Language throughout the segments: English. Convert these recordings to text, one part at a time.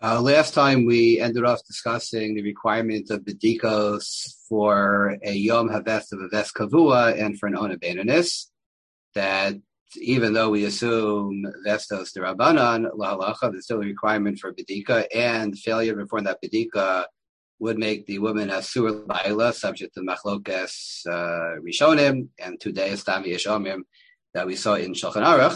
Last time we ended off discussing the requirement of bedikos for a yom havest of a vest kavua and for an ona beinanis. That even though we assume vestos derabanan lahalacha, there's still a requirement for bedika, and failure to perform that bedika would make the woman asur laila, subject to machlokes rishonim and today stami yeshomim that we saw in Shulchan Aruch.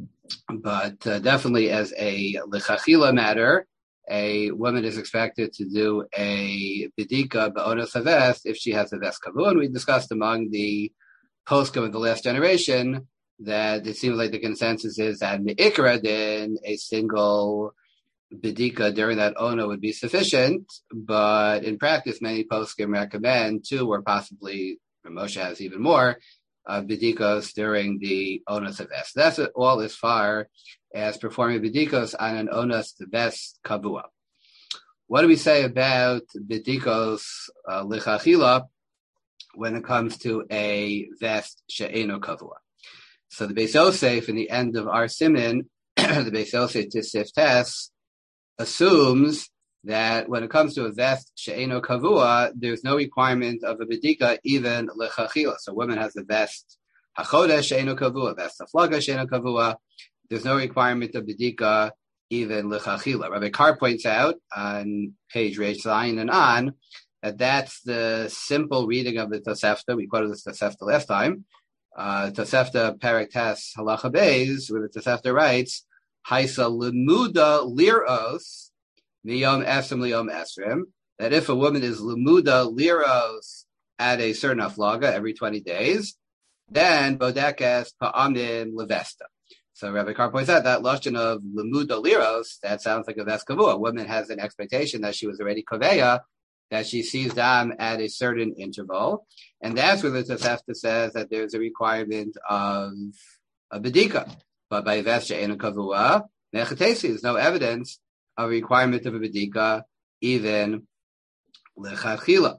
But definitely as a lechachila matter, a woman is expected to do a bedika ba'onos havest if she has a vest kavua. And we discussed among the poskim of the last generation that it seems like the consensus is that me'ikra then a single bedika during that ona would be sufficient. But in practice, many poskim recommend two, or possibly Moshe has even more bedikos during the onas havest. That's all as far as performing bedikos on an onas havest kavua. What do we say about bedikos lichachila when it comes to a vest she'eno kavua? So the Beis Yosef in the end of our siman, the Beis Yosef Tisif Tes assumes that when it comes to a vest she'eno kavua, there's no requirement of a bedika even lechachila. So women has a vest hachodesh she'eno kavua, vest haflaga she'eno kavua. There's no requirement of bedika even lechachila. Rabbi Carr points out on page Reish Zayin and on that that's the simple reading of the Tosefta. We quoted this Tosefta last time. Tosefta Perek Tes Halacha Beis, where the Tosefta writes, Haisa lemuda liros miyom esrim liyom esrim, that if a woman is lemuda liros at a certain aflaga every 20 days, then bodekes pa'amim levesta. So Rabbi Carr points out that lashon of lemuda liros, that sounds like a vest kavua. A woman has an expectation that she was already kaveya, that she sees dam at a certain interval, and that's where the Tosefta says that there's a requirement of a bedika. But by vest she'eno kavua, nechatesi, there's no evidence of a requirement of a bedika, even lechatchila.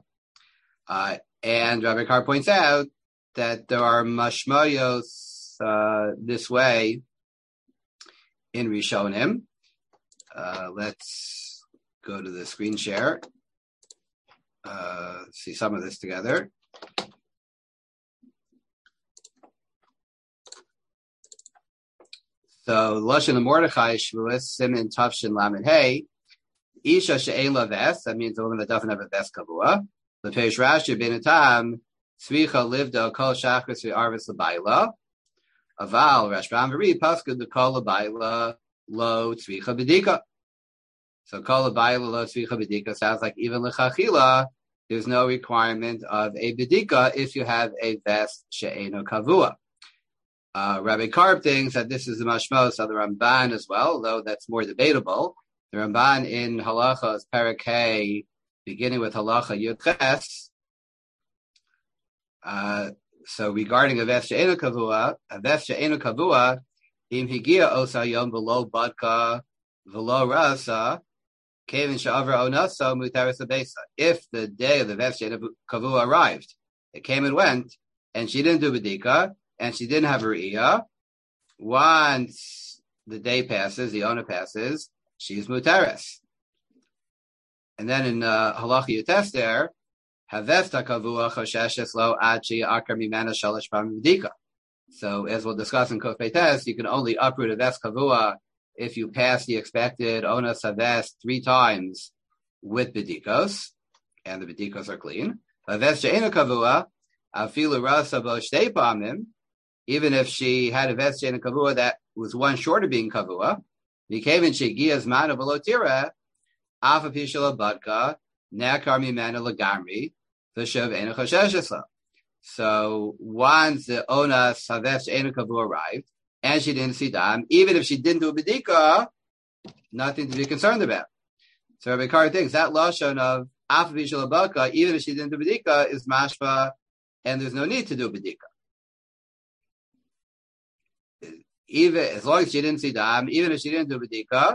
And Rabbi Carr points out that there are mashmayos this way in Rishonim. Let's go to the screen share. See some of this together. So Lashon of Mordechai Shvuas Simin Tavshin Lamed Hey Isha She'ein La Vest, that means a woman that doesn't have a vest kavua. The Peish Rashi Ben Atam Tzvicha Livda Kol Shachris VeArvis LaBaila Aval Rashbam V'Ri Paskud the Kol LaBaila Lo Tzvicha Bedika. So Kol LaBaila Lo Tzvicha Bedika sounds like even L'chachila there's no requirement of a bedika if you have a vest she'eno kavua. Rabbi Karp thinks that this is the mashmos of the Ramban as well, though that's more debatable. The Ramban in Halachos Perek Hey, beginning with Halacha Yud Ches. So regarding a vest she'eno kavua, im higia osa yom v'lo badka v'lo rasa, kevin she'avra onasa mutaris abesa. If the day of the vest she'eno kavua arrived, it came and went, and she didn't do bedika, and she didn't have her iyah, once the day passes, the ona passes, she's mutaris. And then in Halacha Yutes there, havesta kavua chosheshes lo ad she'akar mimena shalosh pamim bedika. So as we'll discuss in Kuf Beites, you can only uproot a vest kavua if you pass the expected onas havest 3 times with bedikos, and the bedikos are clean. Havest she'eno kavua afilu rasa bo shtei pamim, even if she had a vest she'eno kavua that was one short of being kavua, mikevin she'gias mana v'lo tira, afa pishala badka, ne'akar mimena lagamri, v'shav eno chosheshes. So once the onas havest she'eno kavua arrived, and she didn't see dam, even if she didn't do a bedika, nothing to be concerned about. So Rabbi Karr thinks that lashon of afa pishala badka, even if she didn't do bedika, is mashva, and there's no need to do a bedika. Even as long as she didn't see dam, even if she didn't do bedika,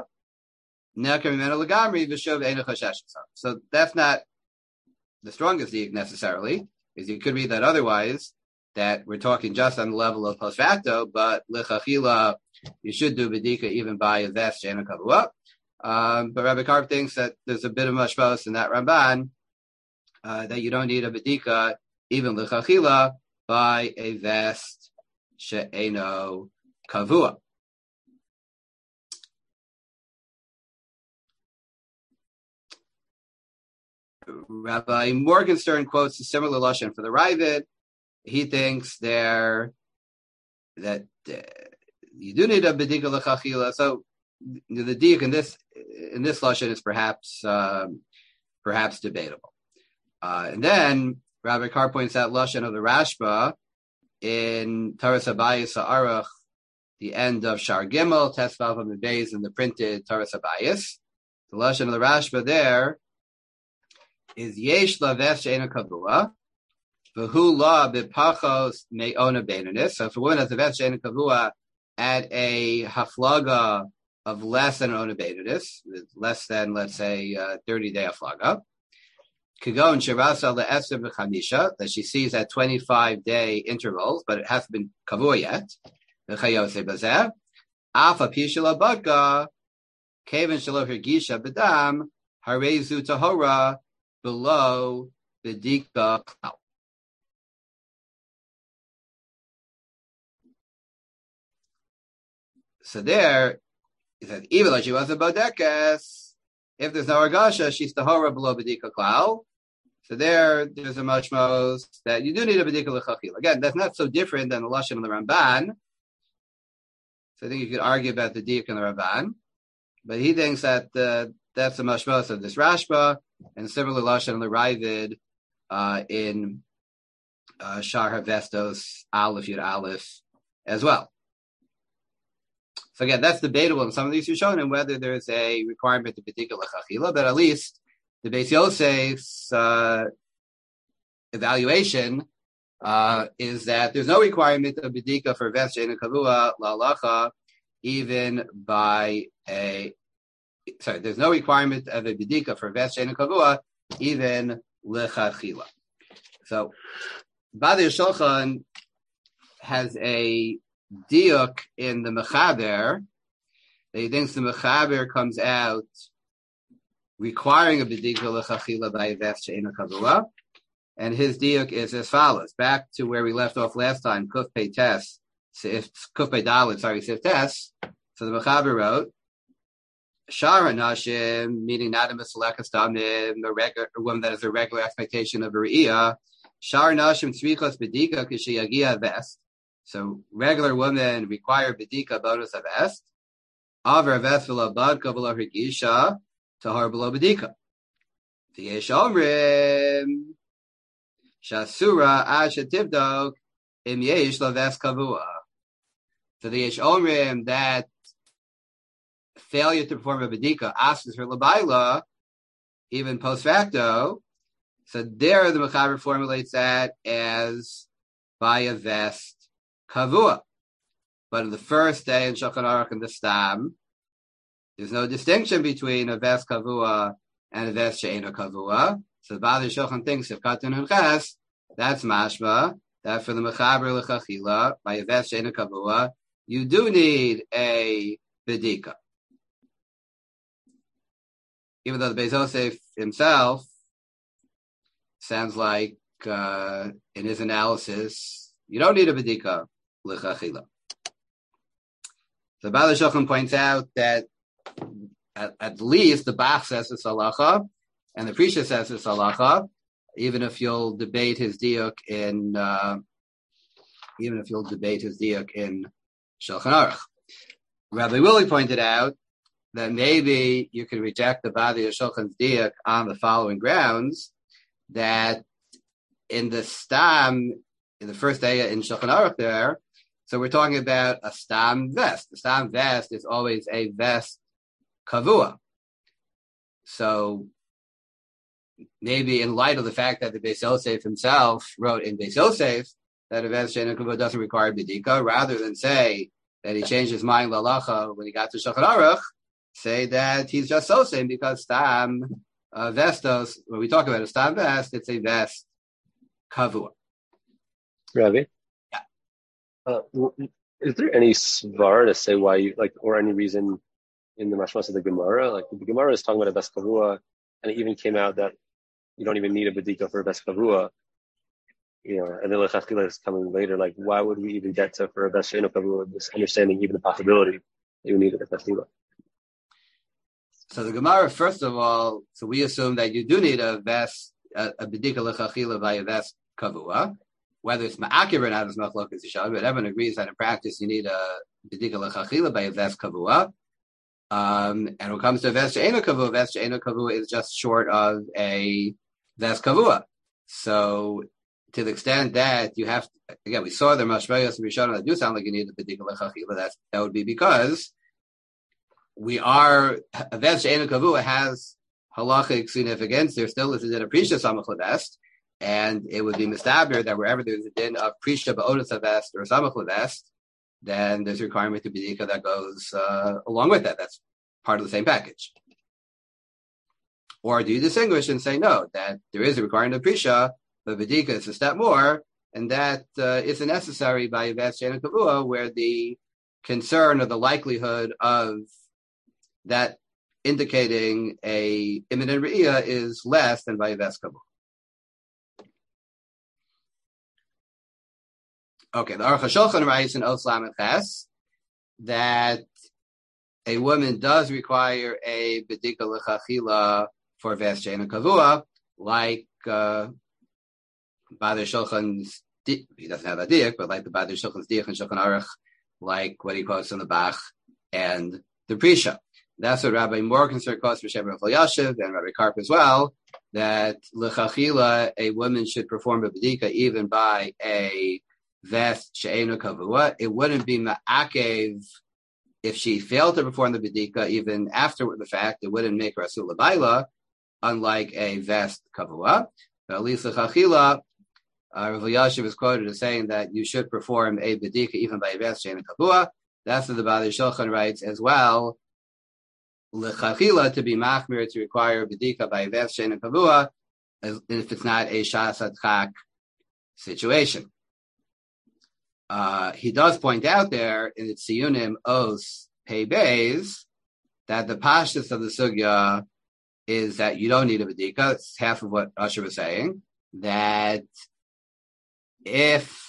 so that's not the strongest diuk necessarily, because you could read that otherwise, that we're talking just on the level of post facto, but lechachila, you should do bedika even by a vest she'eno kavua. But Rabbi Karp thinks that there's a bit of mashmos in that Ramban that you don't need a bedika even l'chachila by a vest she'eno kavua. Rabbi Morgenstern quotes a similar lashon for the Ravid. He thinks there that you do need a bedika l'chachila. So the diuk in this lashon is perhaps debatable. And then Rabbi Carr points out lashon of the Rashba in Taras Abayis Ha'aruch, the end of Shar Gimel, Tesvav Hamid in the printed Taras Abayis. The lashon of the Rashba there is Yesh Lavesh She'ena Kavua, V'hu La B'Pachos Me'ona Beinanis. So if a woman has a vest She'ena Kavua at a haflaga of less than an ona beinanis, less than, let's say, 30-day haflaga, Kagon Shirasa Le'eser B'Chamisha, that she sees at 25-day intervals, but it hasn't been kavua yet. V'chayose Bazeh, Afa Pishala Baka, Kaven Shalo Hergisha B'dam, Harezu Tahora, below B'dika Klau. So there, he says, even though she was a bodekes, if there's no argasha, she's tahora below bedika klal. So there's a mashmos that you do need a bedika l'chachil. Again, that's not so different than the lashon of the Ramban. So I think you could argue about the diuk and the Ramban, but he thinks that that's the mashmos of this Rashba and similar lashon of the Ravid in Shar Havestos Aleph Yud Aleph as well. So again, that's debatable in some of these Rishonim whether there's a requirement to bedika l'chachila, but at least the Beis Yosef's evaluation is that there's no requirement of bedika for vest she'ena kavua la'alacha, there's no requirement of a bedika for vest she'ena kavua even l'chachila. So Badei Shulchan has a diuk in the Mechaber. He thinks the Mechaber comes out requiring a bedika l'chachila by a vest she'ena kavua, and his diuk is as follows. Back to where we left off last time, Kuf Pei Tes, Kuf Pei Dalet, Sif Tes. So the Mechaber wrote, Shara Nashim, meaning not a Meselekas Damim, a woman that has a regular expectation of a Re'iyah. Shara Nashim Tzrichos bedika kishiyagia vest. So regular women require bedika bonus of vest. Aver vest v'lo badka v'lo hergisha tahar below bedika. V'yesh omrim shasura asha tivdok im yesh laves kavua. So the yesh omrim that failure to perform a bedika asks for labaila even post facto. So there the Mechaber formulates that as by a vest kavua. But on the first day in Shulchan Aruch and the Stam, there's no distinction between a vest kavua and a vest she'ena kavua. So Badei Shulchan thinks if katun and ches, that's mashma, that for the Mechaber l'chachila, by a vest she'ena kavua, you do need a bedika. Even though the Beis Yosef himself sounds like in his analysis, you don't need a bedika l'chachila. So Badei Shulchan points out that at least the Bach says it's halacha, and the Prisha says it's halacha, even if you'll debate his diuk in Shulchan Aruch. Rabbi Willie pointed out that maybe you can reject the Badei Shulchan's diuk on the following grounds: that in the Stam, in the first day in Shulchan Aruch there, so we're talking about a Stam vest. The Stam vest is always a vest kavua. So maybe in light of the fact that the Beis Yosef himself wrote in Beis Yosef that a vest she'ena kavua doesn't require bedika, rather than say that he changed his mind lalacha when he got to Shulchan Aruch, say that he's just so saying because Stam vestos, when we talk about a Stam vest, it's a vest kavua. Rabbi? Yeah. Is there any svar to say why you or any reason in the mashmas of the Gemara. Like the Gemara is talking about a bes kavua, and it even came out that you don't even need a bedika for a bes kavua. And then lechatchila is coming later. Like, why would we even get to for a bes she'eino kavua? This understanding even the possibility that you need a lechatchila. So the Gemara, first of all, so we assume that you do need a bedika lechatchila by a ves kavua. Whether it's ma'akir or not is machlokas yishal, but everyone agrees that in practice you need a bedika lechatchila by a ves kavua. And when it comes to ves she'eino kavua is just short of a ves kavua. So to the extent that you have, again, we saw the mashmayos and Rishon that do sound like you need a bedika lechatchila. That would be because a ves she'eino kavua has halachic significance. There still is a din of prisha samach levest, and it would be mistaber that wherever there's a din of prisha ba'odas havest or samach levest, then there's a requirement to bedika that goes along with that. That's part of the same package. Or do you distinguish and say no, that there is a requirement of prisha, but bedika is a step more, and that isn't necessary by ves she'eino kavua, where the concern or the likelihood of that indicating a imminent re'iyah is less than by ves kavua. Okay, the Aruch HaShulchan writes in Oslam and Ches that a woman does require a bedika lechatchila for ves she'eino kavua, like Bader Shulchan's, he doesn't have a diak, but like the Bader Shulchan's diak and Shulchan Aruch, like what he quotes in the Bach and the Prisha. That's what Rabbi Morgenstern quotes for Shem Rav Yashiv and Rabbi Karp as well, that lechatchila a woman should perform a bedika even by a ves she'eino kavua. It wouldn't be ma'akev if she failed to perform the bedika even after the fact. It wouldn't make her asul l'bayla, unlike a ves kavua. But at least lechatchila, Rav Yashiv is quoted as saying that you should perform a bedika even by a ves she'eino kavua. That's what the Bader Shulchan writes as well. Lechatchila to be machmir to require bedika by ves she'eino kavua, if it's not a shas adchak situation. He does point out there in the Tziyunim Os Pei Beis that the pashtus of the sugya is that you don't need a bedika. It's half of what Usher was saying, that if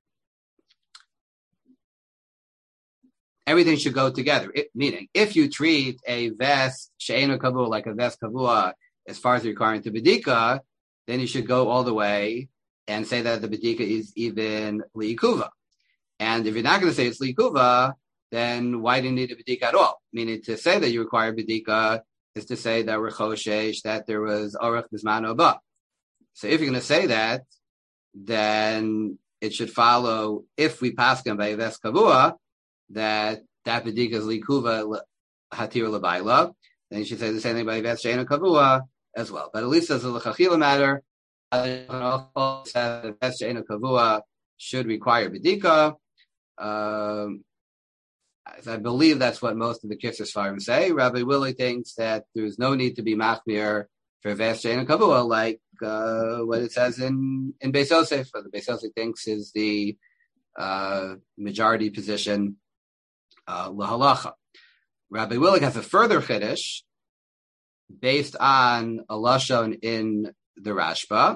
everything should go together, meaning if you treat a ves she'eino kavua like a ves kavua as far as requiring to bedika, then you should go all the way and say that the bedika is even liikuva. And if you're not going to say it's liikuva, then why do you need a bedika at all? Meaning to say that you require bedika is to say that we're choshesh, that there was orach bismano ba. So if you're going to say that, then it should follow, if we paskin by ves kavua, that bedika is liikuva hatir l'bayla, then you should say the same thing by ves she'eino kavua as well. But at least as a lechatchila matter, ves she'eino kavua should require bedika. I believe that's what most of the Kifser Sfarim say. Rabbi Willie thinks that there's no need to be machmir for ves she'eino kavua, like what it says in Beis Yosef. What the Beis Yosef thinks is the majority position lahalacha. Rabbi Willie has a further chiddush based on a lashon in the Rashba,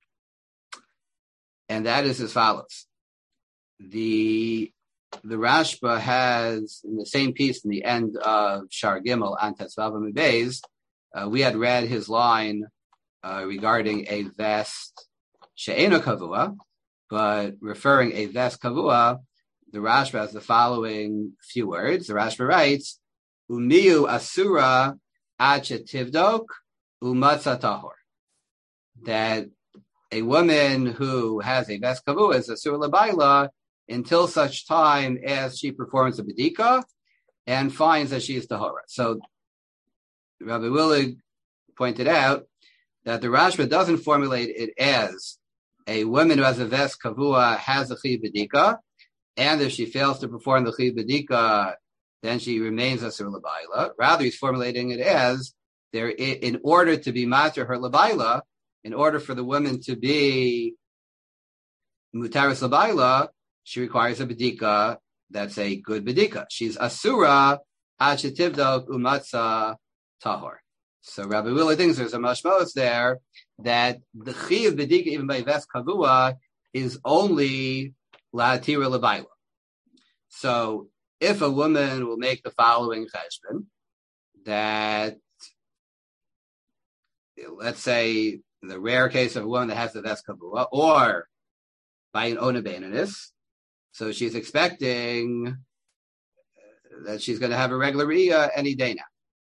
and that is as follows. The Rashba has, in the same piece in the end of Shar Gimel, Antes Vavam Beis, we had read his line regarding a ves she'eino kavua, but referring a ves kavua, the Rashba has the following few words. The Rashba writes, Umiyu asura ad shetivdok umatza tahor. That a woman who has a ves kavua is asura l'bayla until such time as she performs a bedika and finds that she is tahora. So Rabbi Willig pointed out that the Rashba doesn't formulate it as a woman who has a ves kavua has a chi bedika, and if she fails to perform the chi bedika, then she remains asur l'bayla. Rather, he's formulating it as there, in order to be mater her l'bayla, in order for the woman to be mutaris l'bayla, she requires a bedika that's a good bedika. She's asura Achitivdok umatza tahor. So Rabbi Willa thinks there's a mashmos there that the chi of bedika even by ves kavua is only la'atira lebayla. So if a woman will make the following cheshbon, that let's say the rare case of a woman that has the ves kavua, or by an ona beinanis, so she's expecting that she's going to have a regular riyah any day now.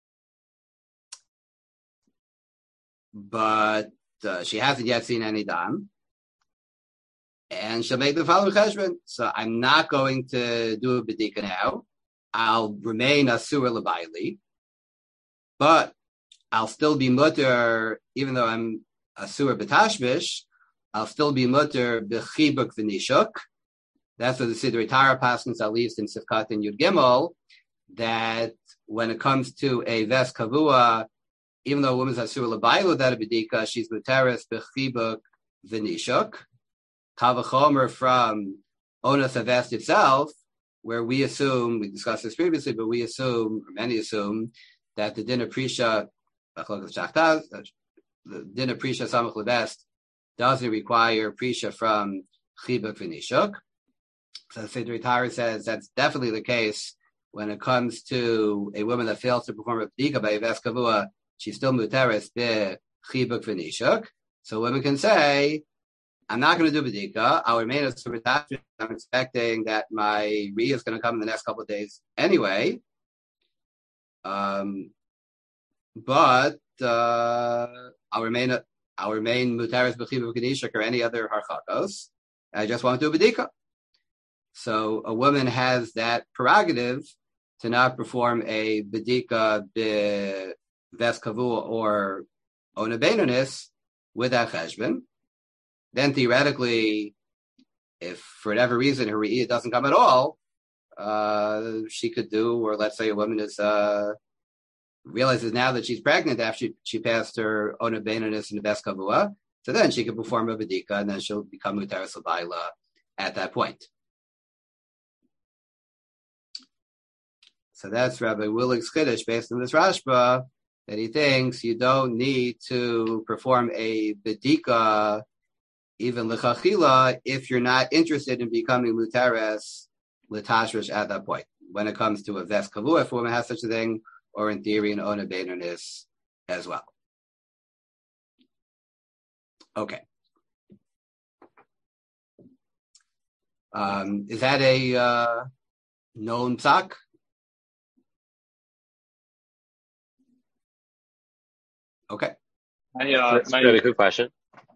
But she hasn't yet seen any dam, and she'll make the following cheshbon. So I'm not going to do a bedika now. I'll remain asura l'bayli, but I'll still be mutter, even though I'm asura b'tashmish, I'll still be mutter b'chibuk v'nishuk. That's what the Sidrei Tara passes, at least in Sifkat and Yud Gimel, that when it comes to a ves kavua, even though a woman's asura l'bayli without a bedika, she's muteres b'chibuk v'nishuk. Kavachomer from Onas Avest itself, where we assume, we discussed this previously, but we assume, or many assume, that the din of Prisha, the din of Prisha Samach Levest doesn't require Prisha from Chibuk V'Nishuk. So Sidrei Tara says that's definitely the case when it comes to a woman that fails to perform a B'dika by Ves Kavua, she's still Muteres B'Chibuk V'Nishuk. So women can say, I'm not going to do B'dika. I'll remain as Suratashmish. I'm expecting that my Riyah is going to come in the next couple of days anyway. But I'll remain Mutaris B'Chiv B'Kedishak or any other Harchakos. I just want to do B'dika. So a woman has that prerogative to not perform a B'dika B'Ves Kavua or Ona Beinonis with that cheshbon. Then theoretically, if for whatever reason her Riyah doesn't come at all, she could do, or let's say a woman is realizes now that she's pregnant after she passed her Ona Beinonis and the Ves Kavua, so then she can perform a B'dika and then she'll become Mutaris L'Bayla at that point. So that's Rabbi Willig's Chiddush based on this Rashba, that he thinks you don't need to perform a B'dika even l'chachila if you're not interested in becoming Mutares L'Tashrish at that point. When it comes to a Ves Kavua, if a woman has such a thing, or in theory an Ona Beinonis as well. Okay. Is that a known psak? Okay. That's a really good question.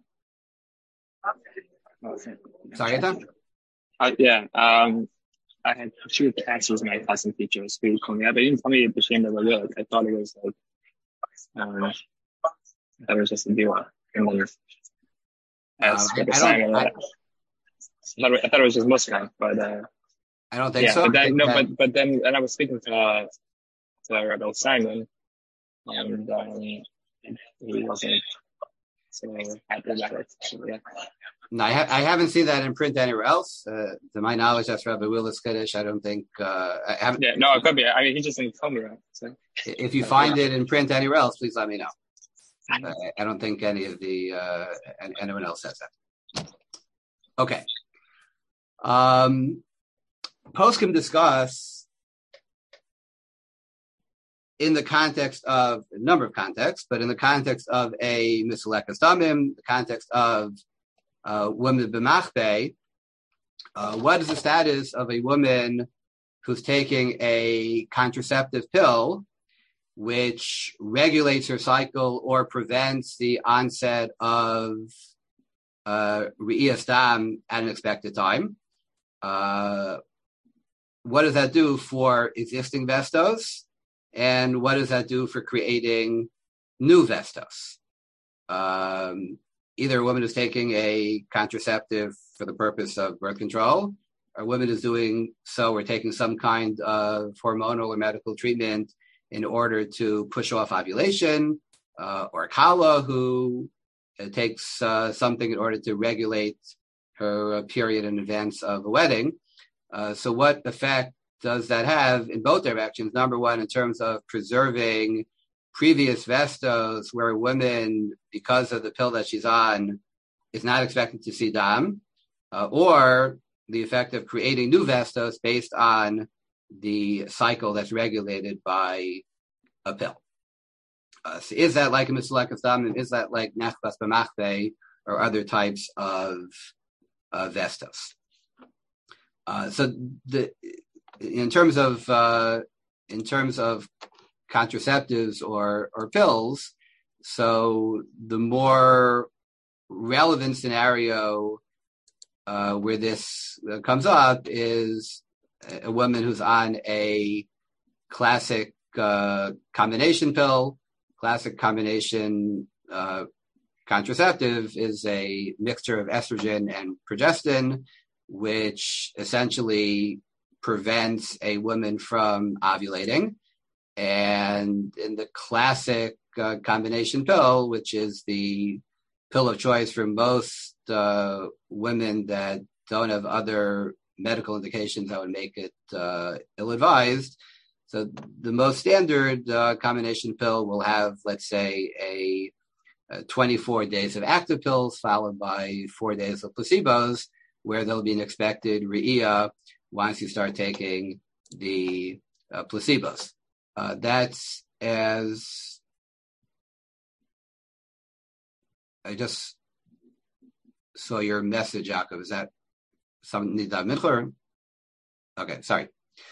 Sorry, Ethan? Yeah. I had two classes my class and teachers who told me, but they didn't tell me the shame of the I thought it was like, I thought it was just a deal. And then I thought it was just Muslim, but I don't think yeah, so. But then and I was speaking to Rabbi Simon, and he wasn't so happy about it. So, yeah. No, I haven't seen that in print anywhere else. To my knowledge, that's Rabbi Willis Kiddush. I don't think. I haven't. Yeah, no, it could be. I mean, he just didn't tell me that. So. If you find it in print anywhere else, please let me know. I don't think any of the anyone else has that. Okay. Poskim discuss in the context of a number of contexts, but in the context of a misalekas damim, the context of women b'machbei, what is the status of a woman who's taking a contraceptive pill which regulates her cycle or prevents the onset of re'iyas dam at an expected time? What does that do for existing vestos? And what does that do for creating new vestos? Either a woman is taking a contraceptive for the purpose of birth control, or a woman is doing so or taking some kind of hormonal or medical treatment in order to push off ovulation, or a kala who takes something in order to regulate her period in advance of a wedding. So what effect does that have in both directions? Number one, in terms of preserving previous vestos where a woman, because of the pill that she's on, is not expected to see dam, or the effect of creating new vestos based on the cycle that's regulated by a pill. So is that like a mislekas dam, and is that like nechbas b'machve or other types of vestos? So in terms of contraceptives or pills, so the more relevant scenario where this comes up is a woman who's on a classic combination pill. Classic combination contraceptive is a mixture of estrogen and progestin, which essentially prevents a woman from ovulating. And in the classic combination pill, which is the pill of choice for most women that don't have other medical indications that would make it ill-advised. So the most standard combination pill will have, let's say, a 24 days of active pills followed by 4 days of placebos, where there'll be an expected re'iyah once you start taking the placebos. That's as I just saw your message, Yaakov. Is that something Nidav Michler? Okay, sorry.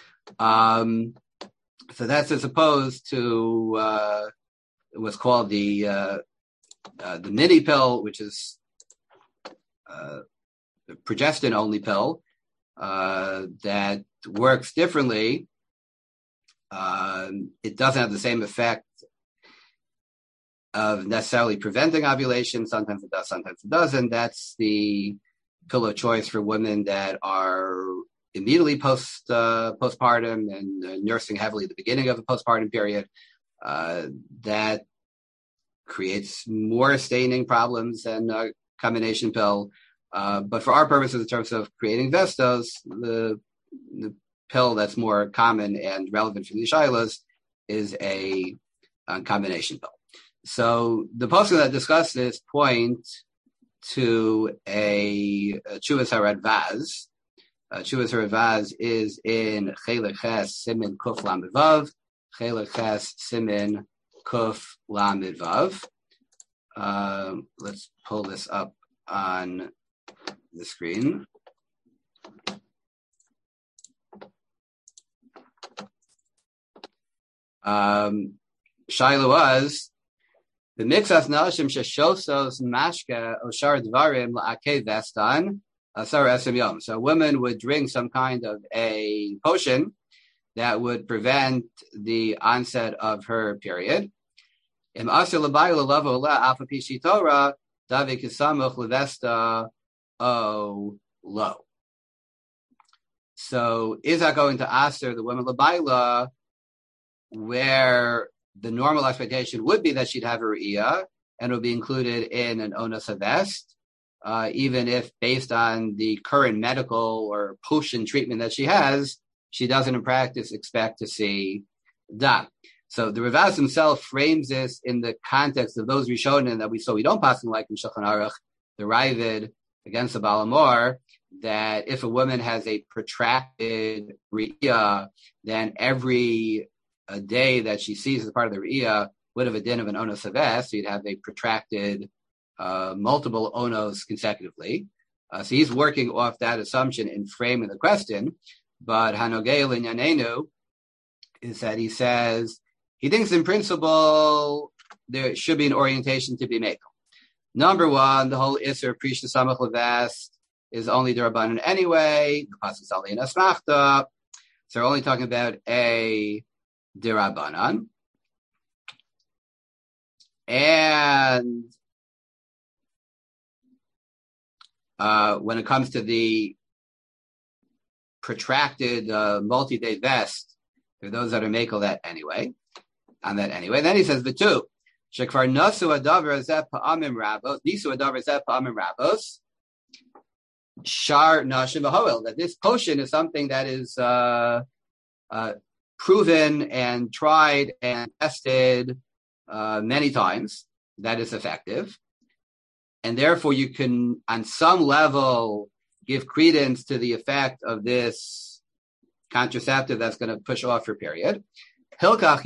So that's as opposed to what's called the mini pill, which is the progestin only pill that works differently. It doesn't have the same effect of necessarily preventing ovulation. Sometimes it does, sometimes it doesn't. That's the pill of choice for women that are immediately postpartum and nursing heavily at the beginning of the postpartum period. That creates more staining problems than a combination pill. But for our purposes, in terms of creating vestos, the pill that's more common and relevant for the shilas is a combination pill. So the posting that discussed this point to a Chuvas HaRadvaz. Chuvas HaRadvaz is in Chelek Ches Simin Kuf Lamed Vav. Chelek Ches Simin Kuf Lamed Vav. Let's pull this up on the screen. Shaila was the mixas nashim sheshosos mashka oshar dvarim la'akei vestan asar esem yom. So a woman would drink some kind of a potion that would prevent the onset of her period. Im asir l'bayla lavo la alpha pishi Torah davi kisamuch levesta o lo. So is that going to asir the woman l'bayla, where the normal expectation would be that she'd have a re'iyah and would be included in an onos havest, even if based on the current medical or potion treatment that she has, she doesn't in practice expect to see dam. So the Ravaz himself frames this in the context of those Rishonim that we don't pass them like in Shulchan Aruch, the Ravid against the Balamor, that if a woman has a protracted re'iyah, then every a day that she sees as part of the re'iyah would have a din of an onos havest, so you'd have a protracted multiple onos consecutively. So he's working off that assumption in framing the question. But Hanogei Linyanenu is that he says he thinks in principle there should be an orientation to be made. Number one, the whole Isser Prisha Samach Levest is only D'Rabbanan anyway. The pasuk is only in Asmachta, so we're only talking about a D'Rabbanan. And when it comes to the protracted multi-day vest, there are those that are makel that anyway. On that anyway. Then he says the two. Shekvar nasu adavar zeh pa'amim rabos. Nisu adavar zeh pa'amim rabos. Shar nashim v'hoel. That this potion is something that is proven and tried and tested many times that is effective. And therefore you can, on some level, give credence to the effect of this contraceptive that's going to push off your period. Therefore,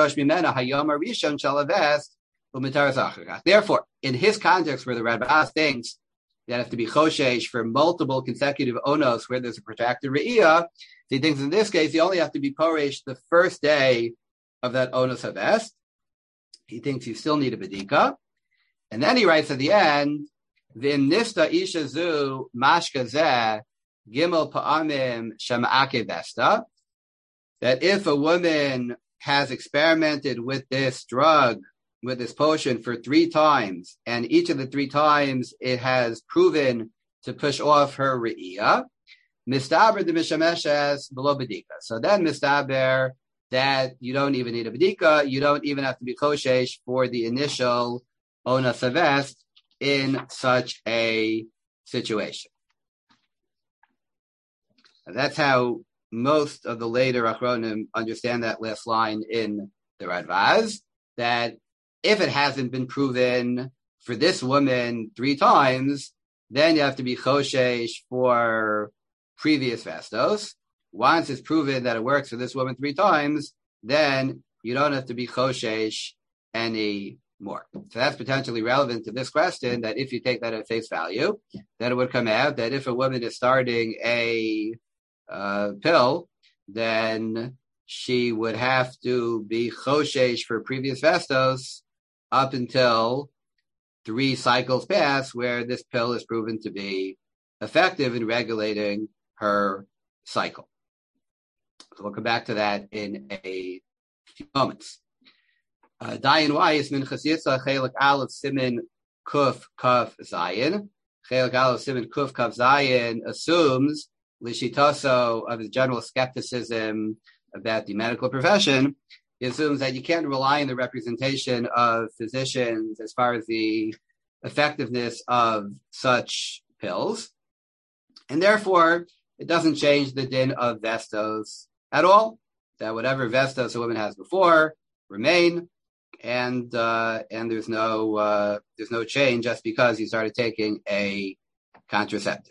in his context where the Radbaz thinks that have to be choshesh for multiple consecutive onos where there's a protracted re'iyah, he thinks in this case you only have to be poresh the first day of that onos havest. He thinks you still need a bedika. And then he writes at the end, V'im nista isha zu mashka zeh gimel pa'amim shama'ake vesta, that if a woman has experimented with this drug, with this potion for 3 times, and each of the 3 times it has proven to push off her re'iyah, mistaber de mishameshes below bedika. So then mistaber that you don't even need a bedika, you don't even have to be koshesh for the initial ona savest in such a situation. And that's how most of the later Achronim understand that last line in the Radbaz, that if it hasn't been proven for this woman 3 times, then you have to be choshesh for previous vestos. Once it's proven that it works for this woman 3 times, then you don't have to be choshesh any more. So that's potentially relevant to this question, that if you take that at face value, then it would come out that if a woman is starting a pill, then she would have to be choshesh for previous vestos up until 3 cycles pass where this pill is proven to be effective in regulating her cycle. So we'll come back to that in a few moments. Dayan Weiss min Chassidsa Chelik Aleph Simin Kuf Kaf Zayin. Chelik Aleph Simin Kuf Kaf Zayin assumes Lishitaso of his general skepticism about the medical profession. He assumes that you can't rely on the representation of physicians as far as the effectiveness of such pills, and therefore it doesn't change the din of vestos at all. That whatever vestos a woman has before remain, and there's no change just because you started taking a contraceptive.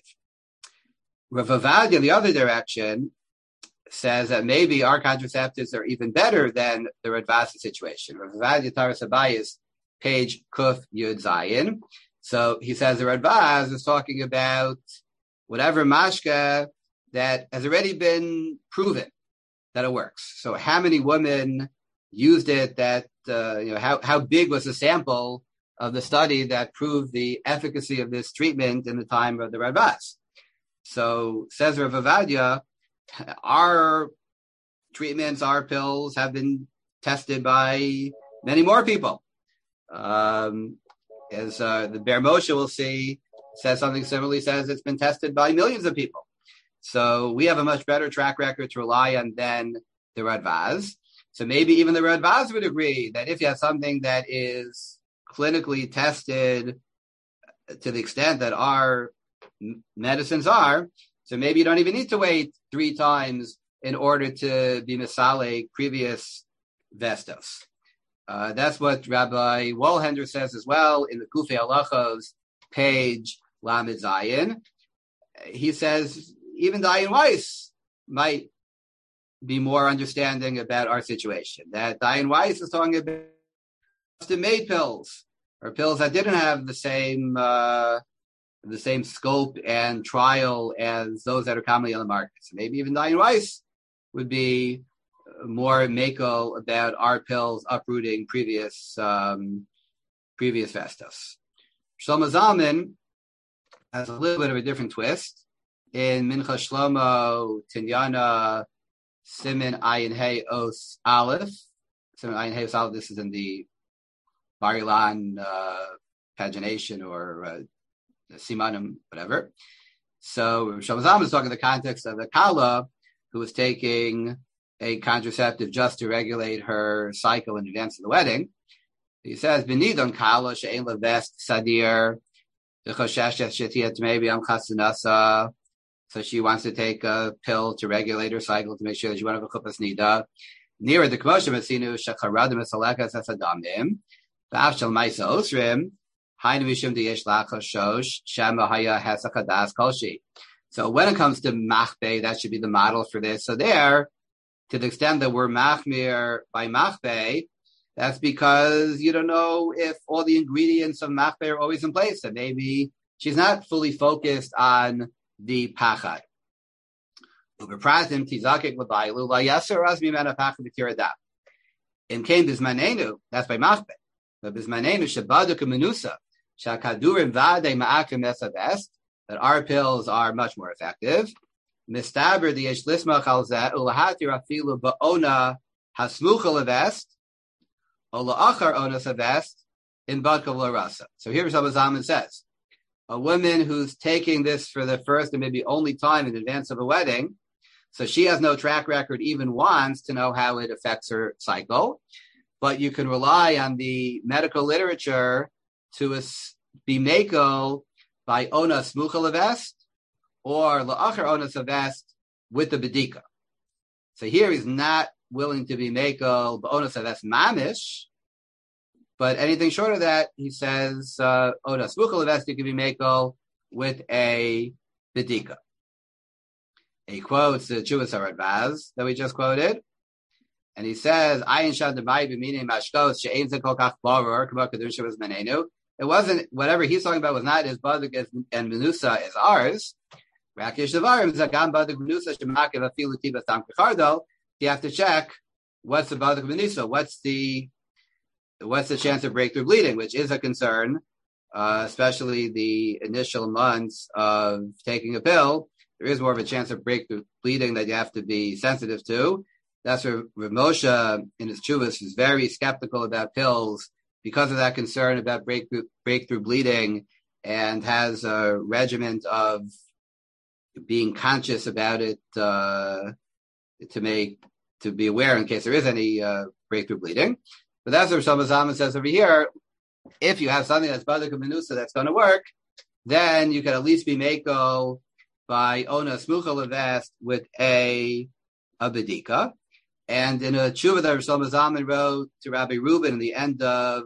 Rav Ovadia, in the other direction, says that maybe our contraceptives are even better than the Radbaz situation. Rav Ovadia Taras Abayis, page Kuf Yud Zayin. So he says the Radbaz is talking about whatever mashka that has already been proven that it works. So how many women used it? That how big was the sample of the study that proved the efficacy of this treatment in the time of the Radbaz? So says Rav Ovadia, our treatments, our pills have been tested by many more people. As the Ber Moshe will see, says something similarly, says it's been tested by millions of people. So we have a much better track record to rely on than the Radbaz. So maybe even the Radbaz would agree that if you have something that is clinically tested to the extent that our medicines are, so maybe you don't even need to wait 3 times in order to be misale previous vestos. That's what Rabbi Wolhender says as well in the Kufei Halachos, page Lamed Zayin. He says even Dayan Weiss might be more understanding about our situation. That Dayan Weiss is talking about custom-made pills, or pills that didn't have the same scope and trial as those that are commonly on the market. So maybe even Dayan Weiss would be more makel about our pills uprooting previous vestos. Shlomo Zalman has a little bit of a different twist. In Mincha Shlomo Tinyana Simin Ayin Hey Os Aleph. Simin Ayin Hey Os Aleph, this is in the Bar Ilan pagination or Simanim, whatever. So Shlomo Zalman is talking in the context of the Kala who was taking a contraceptive just to regulate her cycle in advance of the wedding. He says, "Benidon Kala she'en levest sadir v'choshesh shetiyat maybe am chasunasa So she wants to take a pill to regulate her cycle to make sure that she won't have a chuppah snida. Nearer the Kmoshim Asinu Shacharadim Esalekas Esadamim, V'Avshal Maisa Osrim, Hainu Mishum Diyesh Lachashosh, Shema Haya Hesakadas Kolshi. So when it comes to machbe, that should be the model for this. So there, to the extent that we're machmir by machbe, that's because you don't know if all the ingredients of machbe are always in place. So maybe she's not fully focused on the pachad. Uberpratim tizakik l'baylu layaser az mimena pachad b'tiradam. In came bismanenu, that's by machbe. But bismanenu shabaduk menusa shakadurim vade ma'akim esavest. That our pills are much more effective. Mistaber the yesh lismach al zeh ulahatir afilu ba'ona hasmucha levest ola achar ona savest in badkav l'rasa. So here's what Zaman says: a woman who's taking this for the first and maybe only time in advance of a wedding, so she has no track record, even wants to know how it affects her cycle. But you can rely on the medical literature to be mako by ona smucha levest or la'achar ona savest with the bedika. So here he's not willing to be mako ba'ona savest mamish, but anything short of that, he says ona smucha levest you can be mako with a bedika. He quotes the Chuvas HaRadbaz that we just quoted, and he says ayin shad demai b'minei mashkos she'ein zekol kach barur k'mo kedusha was menenu. It wasn't, whatever he's talking about was not as baduk and menusa as ours. You have to check what's the baduk menusa, what's the chance of breakthrough bleeding, which is a concern, especially the initial months of taking a pill. There is more of a chance of breakthrough bleeding that you have to be sensitive to. That's where Rav Moshe in his Chuvas is very skeptical about pills, because of that concern about breakthrough bleeding, and has a regimen of being conscious about it to be aware in case there is any breakthrough bleeding. But that's what Shlomo Zalman says over here. If you have something that's baduk and menusa that's going to work, then you can at least be mako by ona smucha levest with a bedika. And in a tshuva that Shlomo Zalman wrote to Rabbi Reuben in the end of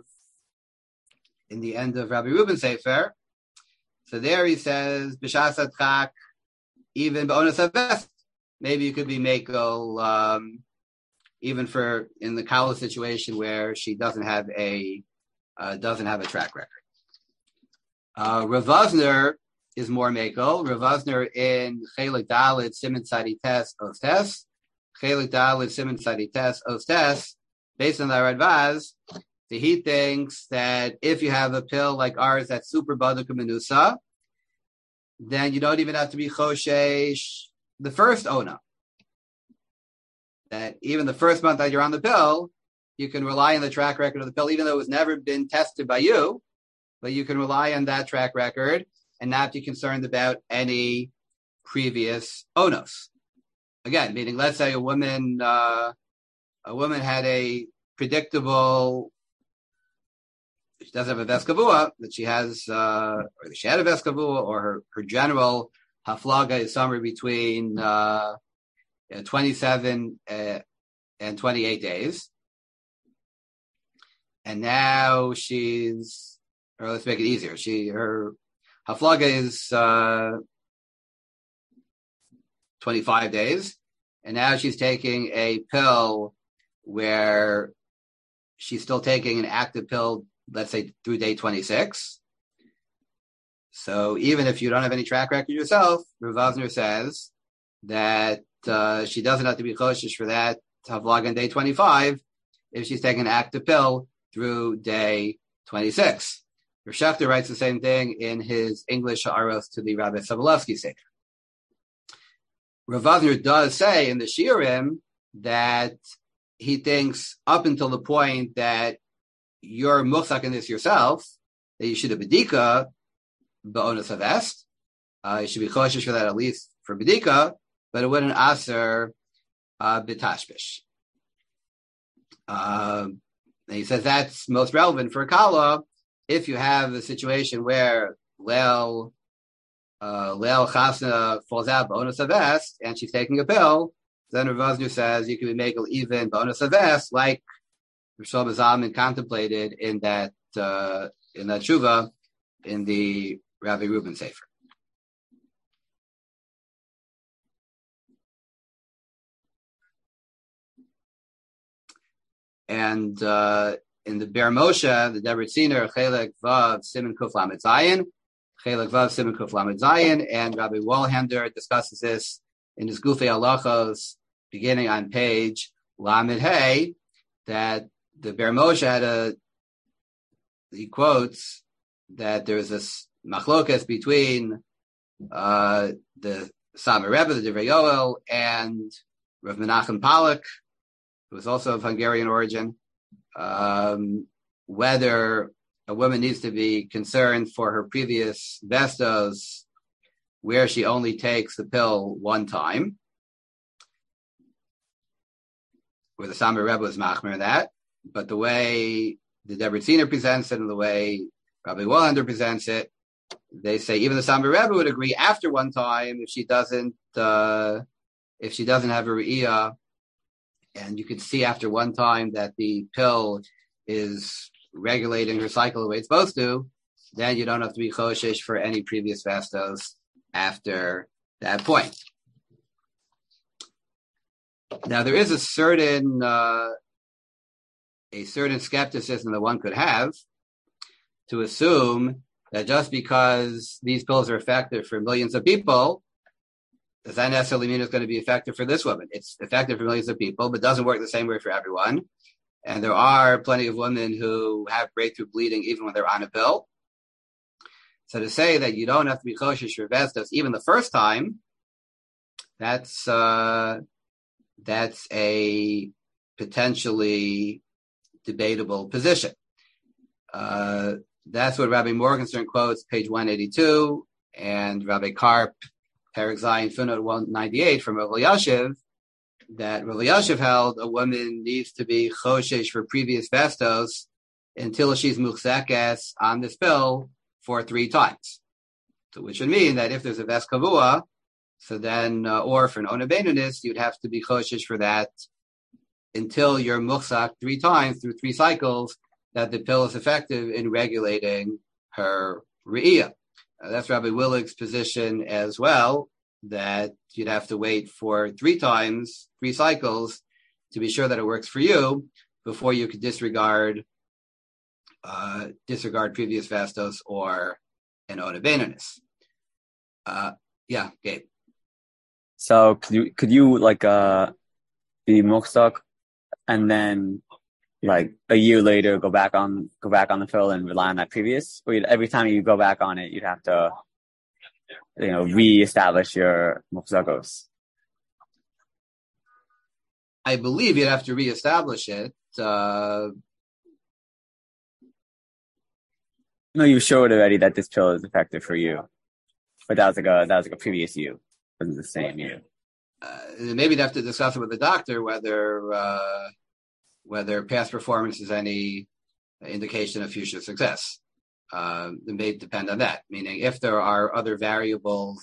Rabbi Reuben's Sefer, so there he says b'shas adchak even b'onas havest, maybe you could be mako even for in the kala situation where she doesn't have a track record. Rav Vosner is more mako. Rav Vosner in Chelik Dalet Siman Tzadi Tes Ostes. Chelik Dalet Siman Tzadi Tes Ostes, based on the Radbaz, he thinks that if you have a pill like ours that's super baduk menusa, then you don't even have to be choshesh the first ona. That even the first month that you're on the pill, you can rely on the track record of the pill, even though it was never been tested by you, but you can rely on that track record and not be concerned about any previous onos. Again, meaning, let's say a woman had a predictable, she doesn't have a veskavua, that she has, or she had a veskavua, or her general haflaga is somewhere between 27 and 28 days. And now she's, or let's make it easier, her haflaga is 25 days, and now she's taking a pill where she's still taking an active pill, let's say through day 26. So even if you don't have any track record yourself, Rav Vosner says that she doesn't have to be choshesh for that havlag on day 25 if she's taking an active pill through day 26. Rav Shechter writes the same thing in his English Ha'aros to the Rabbi Sobolovsky Sefer. Rav Vosner does say in the Shiurim that he thinks up until the point that you're muchzak in this yourself, that you should have bedika ba'onas havest. You should be choshesh for that at least for bedika, but it wouldn't aser b'tashbish. And he says that's most relevant for kala if you have a situation where, well, Leil Chasna falls out bonus of vest, and she's taking a pill, then Rav Vosner says you can be makel even bonus of vest, like Rav Zalman contemplated in that tshuva in the Rabbi Reuben Sefer. And in the Ber Moshe, the Deborah Tziner, Chelek Vav Siman Kuf Lamed Zayin, Chelek Vav Siman Kuf Lamed Zayin, and Rabbi Walhander discusses this in his Gufei Halachos, beginning on page Lamed Hey, that the Ber Moshe he quotes that there's this machlokas between the Samer Rebbe, the Divrei Yoel, and Rav Menachem Pollack, who was also of Hungarian origin, whether a woman needs to be concerned for her previous vestos where she only takes the pill one time, where the Samer Rebbe was machmer that, but the way the Deborah Tziner presents it and the way Rabbi Walhander presents it, they say even the Samer Rebbe would agree after one time if she doesn't have a re'iyah, and you can see after one time that the pill is regulating her cycle the way it's supposed to, then you don't have to be choshesh for any previous fastos after that point. Now there is a certain skepticism that one could have to assume that just because these pills are effective for millions of people, does that necessarily mean it's going to be effective for this woman? It's effective for millions of people, but doesn't work the same way for everyone. And there are plenty of women who have breakthrough bleeding even when they're on a pill. So to say that you don't have to be choshesh for vestos even the first time, that's a potentially debatable position. That's what Rabbi Morgenstern quotes, page 182, and Rabbi Karp, Perek Zayin, footnote 198 from Rav Elyashiv, that Rav Elyashiv held a woman needs to be choshesh for previous vestos until she's muchzekes on this pill for 3 times. So which would mean that if there's a ves kavua, so then, or for an ona beinonis, you'd have to be choshesh for that until you're muchzak 3 times through 3 cycles that the pill is effective in regulating her re'iyah. That's Rabbi Willig's position as well, that you'd have to wait for 3 times, 3 cycles, to be sure that it works for you before you could disregard previous fastos or an ona beinonis. Yeah, Gabe. So could you like be muchzak and then like a year later go back on the pill and rely on that previous, or every time you go back on it you'd have to reestablish your muchzakos? I believe you'd have to reestablish it. No, you showed already that this pill is effective for you, but that was like a previous you. It wasn't the same you. Maybe you'd have to discuss it with the doctor whether past performance is any indication of future success. It may depend on that. Meaning, if there are other variables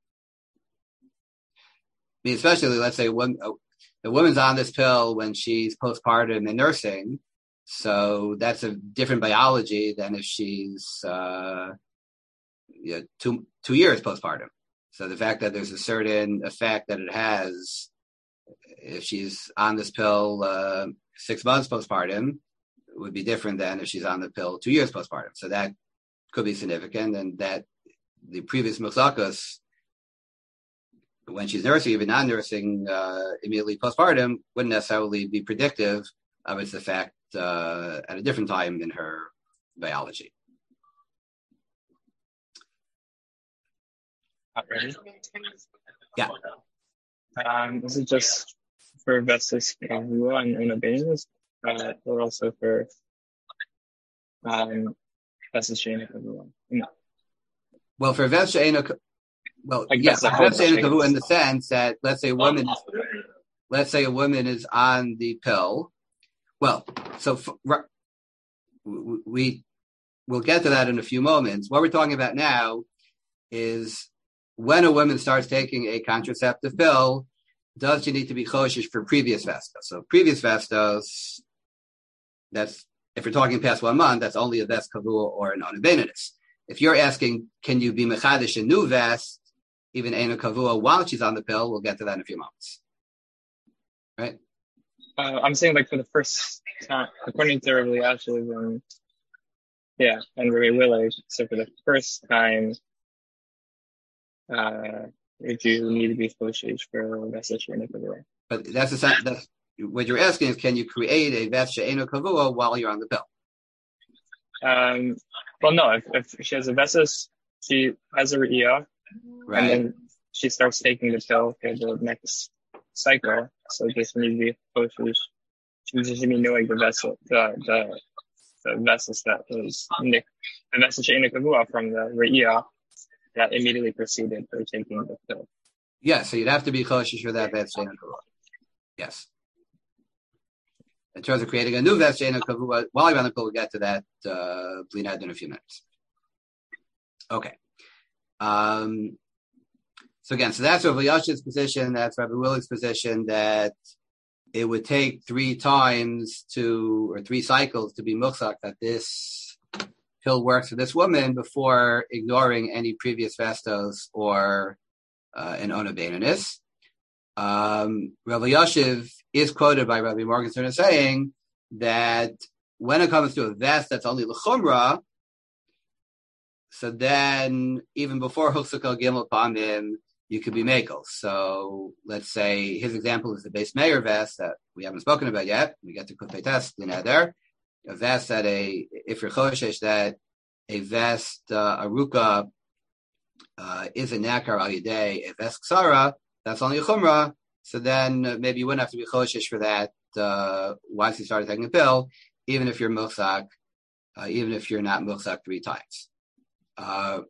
especially, let's say, the woman's on this pill when she's postpartum and nursing, so that's a different biology than if she's 2 years postpartum. So the fact that there's a certain effect that it has if she's on this pill 6 months postpartum would be different than if she's on the pill 2 years postpartum. So that could be significant, and that the previous muchzakos, when she's nursing, even non-nursing, immediately postpartum, wouldn't necessarily be predictive of its effect at a different time in her biology. Ready? Yeah. Is it just for vestis kavua and ona beinonis, or also for vestis she'eina kavua? No. Well, for vestis she'eina, yes, vestis she'eina kavua in the sense that let's say a woman is on the pill. Well, so we'll get to that in a few moments. What we're talking about now is when a woman starts taking a contraceptive pill, does she need to be choshesh for previous vestos? So previous vestos, that's, if we're talking past 1 month, that's only a vest kavua or an onabeninus. If you're asking, can you be mechadish a new vest, even ena kavua, while she's on the pill, we'll get to that in a few moments. Right? I'm saying like for the first time, according to Rabbi Yashiv and Rabbi Willard, so for the first time, if you need to be choshesh for vest she'ena kavua. But that's what you're asking is, can you create a vest she'ena kavua while you're on the pill? Well, no. If she has a vestus, she has a re'iyah, right, and then she starts taking the pill for the next cycle. So this needs to be choshesh. She needs to be knowing the vessel, the vestus that was the vestus she'ena kavua from the re'iyah that immediately preceded her taking the pill. Yeah, so you'd have to be choshesh for that vest she'ena kavua. Yes. In terms of creating a new vest she'ena kavua, while you're on the pill, we'll get to that blinad in a few minutes. Okay. So that's Rabbi Yashiv's position. That's Rabbi Willard's position, that it would take 3 cycles to be muchzak, that this pill works for this woman before ignoring any previous vestos or an onabeninus. Rabbi Yashiv is quoted by Rabbi Morgenstern as saying that when it comes to a vest that's only l'chumra, so then even before Huksakal Gimel Pamim, you could be makel. So let's say his example is the base mayor vest that we haven't spoken about yet. We get to Kufay Test in there. A vest that if you're choshesh that a vest aruka is a nakar al yedei, a vest ksara, that's only a chumrah, so then maybe you wouldn't have to be choshesh for that once you started taking a pill, even if you're muchzak, even if you're not muchzak 3 times. Rav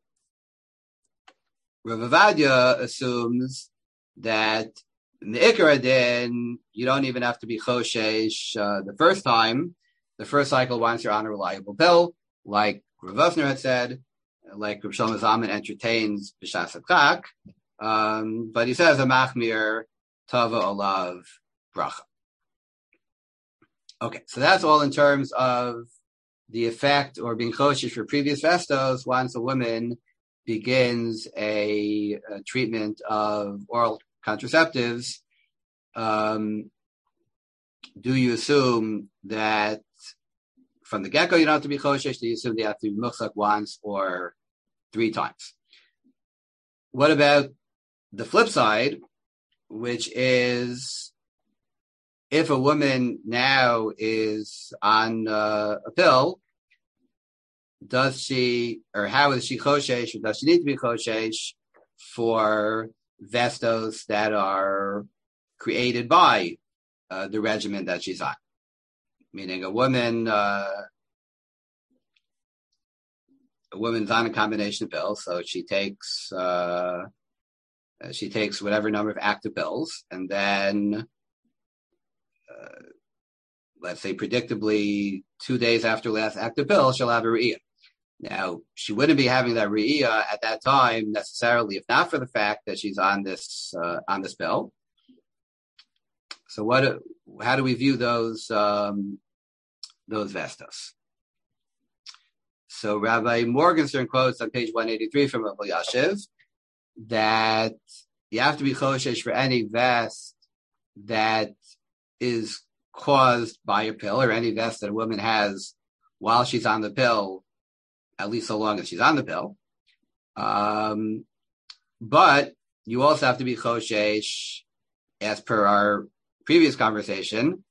Avadia assumes that in the Ikar Adin, you don't even have to be choshesh the first time, the first cycle once you're on a reliable pill, like Rav Vosner had said, like Rav Shlomo Zalman entertains b'shas hapchak. But he says a machmir tava olav bracha. Okay, so that's all in terms of the effect or being choshesh for previous vestos once a woman begins a treatment of oral contraceptives. Do you assume that from the get-go you don't have to be choshesh? Do you assume they have to be muchzak once or 3 times? What about the flip side, which is if a woman now is on a pill, how is she choshesh, or does she need to be choshesh for vestos that are created by the regimen that she's on? Meaning a woman's on a combination of pills, so she takes whatever number of active pills, and then let's say predictably 2 days after last active pill, she'll have a re'iyah. Now, she wouldn't be having that re'iyah at that time necessarily, if not for the fact that she's on this pill. So how do we view those vestos? So Rabbi Morgenstern quotes on page 183 from Rabbi Yashiv that you have to be choshesh for any vest that is caused by a pill, or any vest that a woman has while she's on the pill, at least so long as she's on the pill. But you also have to be choshesh, as per our previous conversation,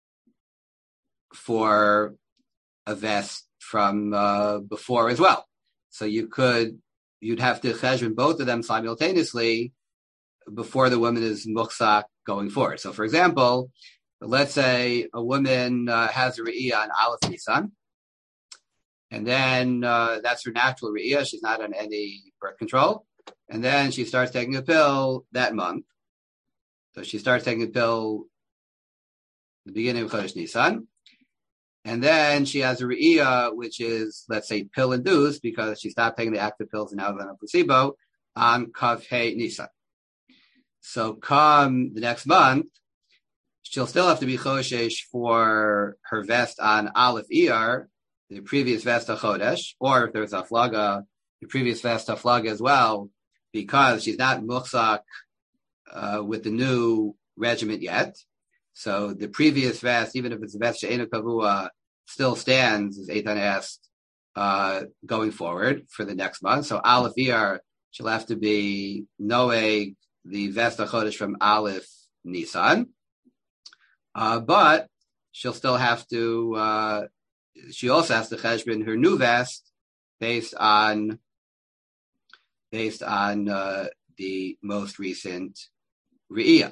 for a vest from before as well. So you'd have to cheshbon both of them simultaneously before the woman is muchzak going forward. So for example, let's say a woman has a re'iyah on Aleph Nisan, and then that's her natural re'iyah. She's not on any birth control. And then she starts taking a pill that month. So she starts taking a pill at the beginning of Chodesh Nisan. And then she has a re'iyah, which is, let's say, pill-induced, because she stopped taking the active pills and now is on a placebo on Kav Hey Nisan. So come the next month, she'll still have to be choshesh for her vest on Aleph Iyar, the previous vest of Chodesh, or if there's a flaga, the previous vest of flaga as well, because she's not muchzak with the new regiment yet. So the previous vest, even if it's a vest she'ena kavua, still stands, as Eitan asked, going forward for the next month. So Aleph Iyar, she'll have to be noeg, the vest of Chodesh from Aleph Nisan. But she'll still have to, she also has to cheshbon her new vest based on the most recent Re'iyah.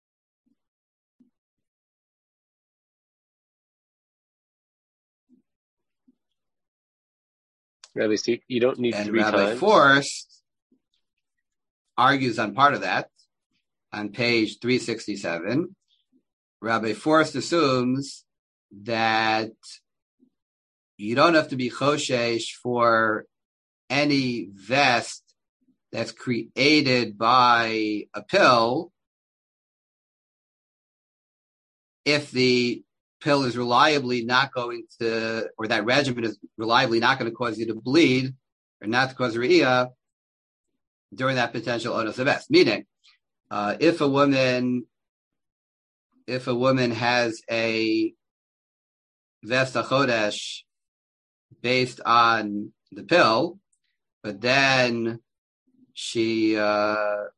Rabbi Steve, you don't need and 3 Rabbi times. Forst argues on part of that on page 367. Rabbi Forst assumes that you don't have to be choshesh for any vest that's created by a pill if the pill is reliably not going to, or that regimen is reliably not going to cause you to bleed or not to cause re'iyah during that potential onus of vest. Meaning, if a woman has a vest chodesh based on the pill, but then she at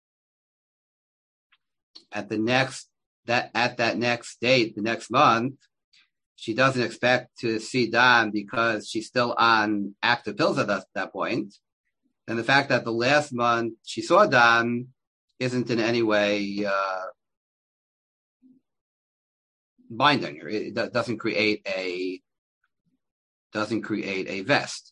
that next date, the next month, she doesn't expect to see dam because she's still on active pills at that point. And the fact that the last month she saw dam isn't in any way binding her. It doesn't create a vest.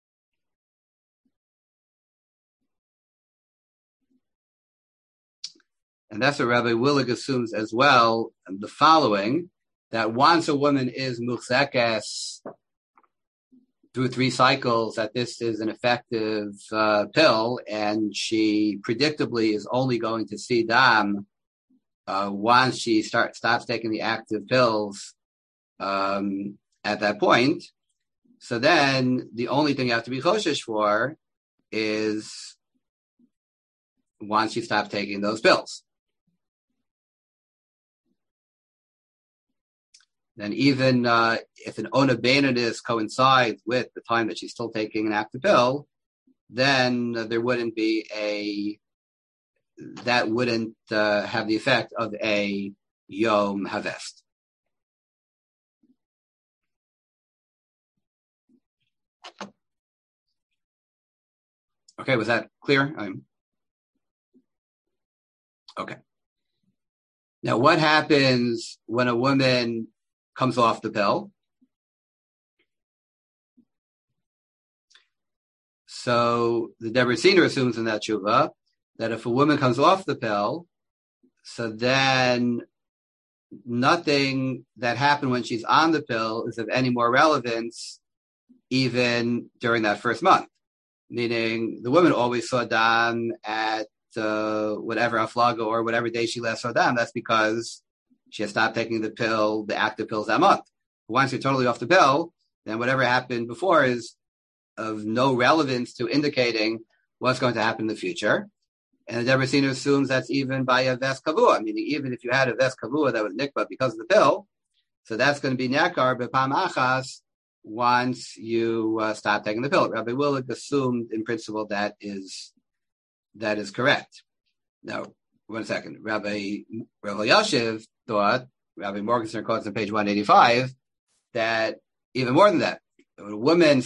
And that's what Rabbi Willig assumes as well, the following, that once a woman is muchzekes through 3 cycles, that this is an effective pill, and she predictably is only going to see dam once she stops taking the active pills at that point. So then the only thing you have to be choshesh for is once you stop taking those pills. Then even if an ona beinonus coincides with the time that she's still taking an active pill, then there wouldn't be that wouldn't have the effect of a yom havest. Okay, was that clear? Okay. Now, what happens when a woman comes off the pill? So the Deborah Senior assumes in that tshuva that if a woman comes off the pill, so then nothing that happened when she's on the pill is of any more relevance even during that first month. Meaning the woman always saw dam at whatever aflaga or whatever day she last saw dam. That's because she has stopped taking the pill, the active pills that month. Once you're totally off the pill, then whatever happened before is of no relevance to indicating what's going to happen in the future. And the Debrasina assumes that's even by a ves kavua, meaning even if you had a ves kavua that was nikba because of the pill, so that's going to be nekar b'pam achas once you stop taking the pill. Rabbi Willig assumed in principle that is correct. Now, 1 second. Rabbi Yashiv thought, Rabbi Morgenstern quotes on page 185, that even more than that, when a woman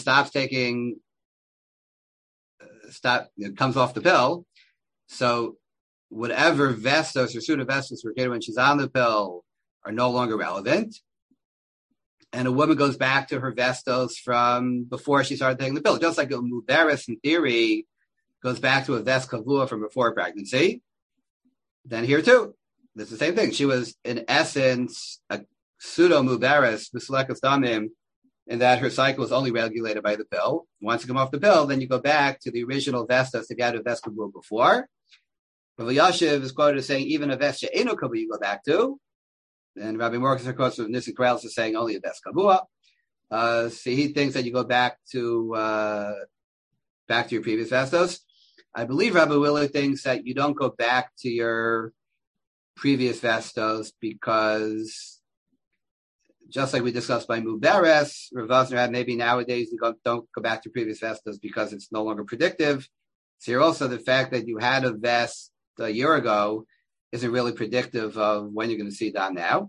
comes off the pill, so whatever vestos or pseudo-vestos were created when she's on the pill are no longer relevant. And a woman goes back to her vestos from before she started taking the pill. Just like a muberis in theory goes back to a ves kavua from before pregnancy. Then here too, it's the same thing. She was in essence a pseudo muberis, b'selekas damim, and that her cycle is only regulated by the pill. Once you come off the pill, then you go back to the original vestos if you had a vest kavua before. Rav Yashiv is quoted as saying even a vest she'eno kavua you go back to. And Rabbi Morgenstern quotes from Nissim Krauss as saying only a vest kavua. So he thinks that you go back to your previous vestos. I believe Rabbi Willard thinks that you don't go back to your previous vestos because, just like we discussed by Muberes, Rav Vosner had maybe nowadays you don't go back to previous vestos because it's no longer predictive. So here also the fact that you had a vest a year ago isn't really predictive of when you're going to see Dam now.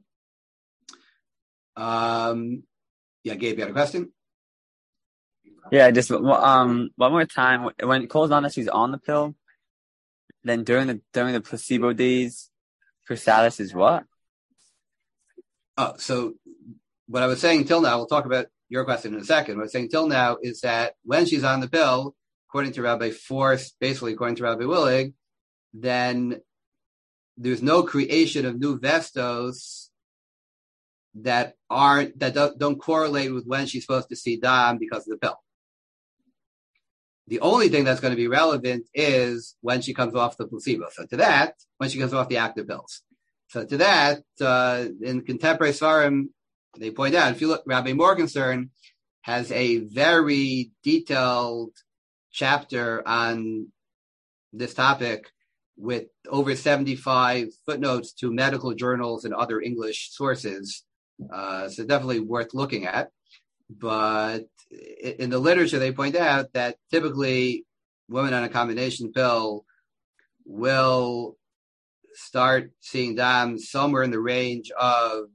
Yeah, Gabe, you had a question? Yeah, just one more time. When it calls on that she's on the pill, then during the placebo days, her status is what? Oh, so what I was saying till now, we'll talk about your question in a second. What I was saying till now is that when she's on the pill, according to Rabbi Force, basically according to Rabbi Willig, then there's no creation of new vestos that don't correlate with when she's supposed to see Dam because of the pill. The only thing that's going to be relevant is when she comes off the placebo. So to that, when she comes off the active pills. So to that, in contemporary Svarim, they point out, if you look, Rabbi Morgenstern has a very detailed chapter on this topic with over 75 footnotes to medical journals and other English sources. So definitely worth looking at. But in the literature, they point out that typically women on a combination pill will start seeing Dam somewhere in the range of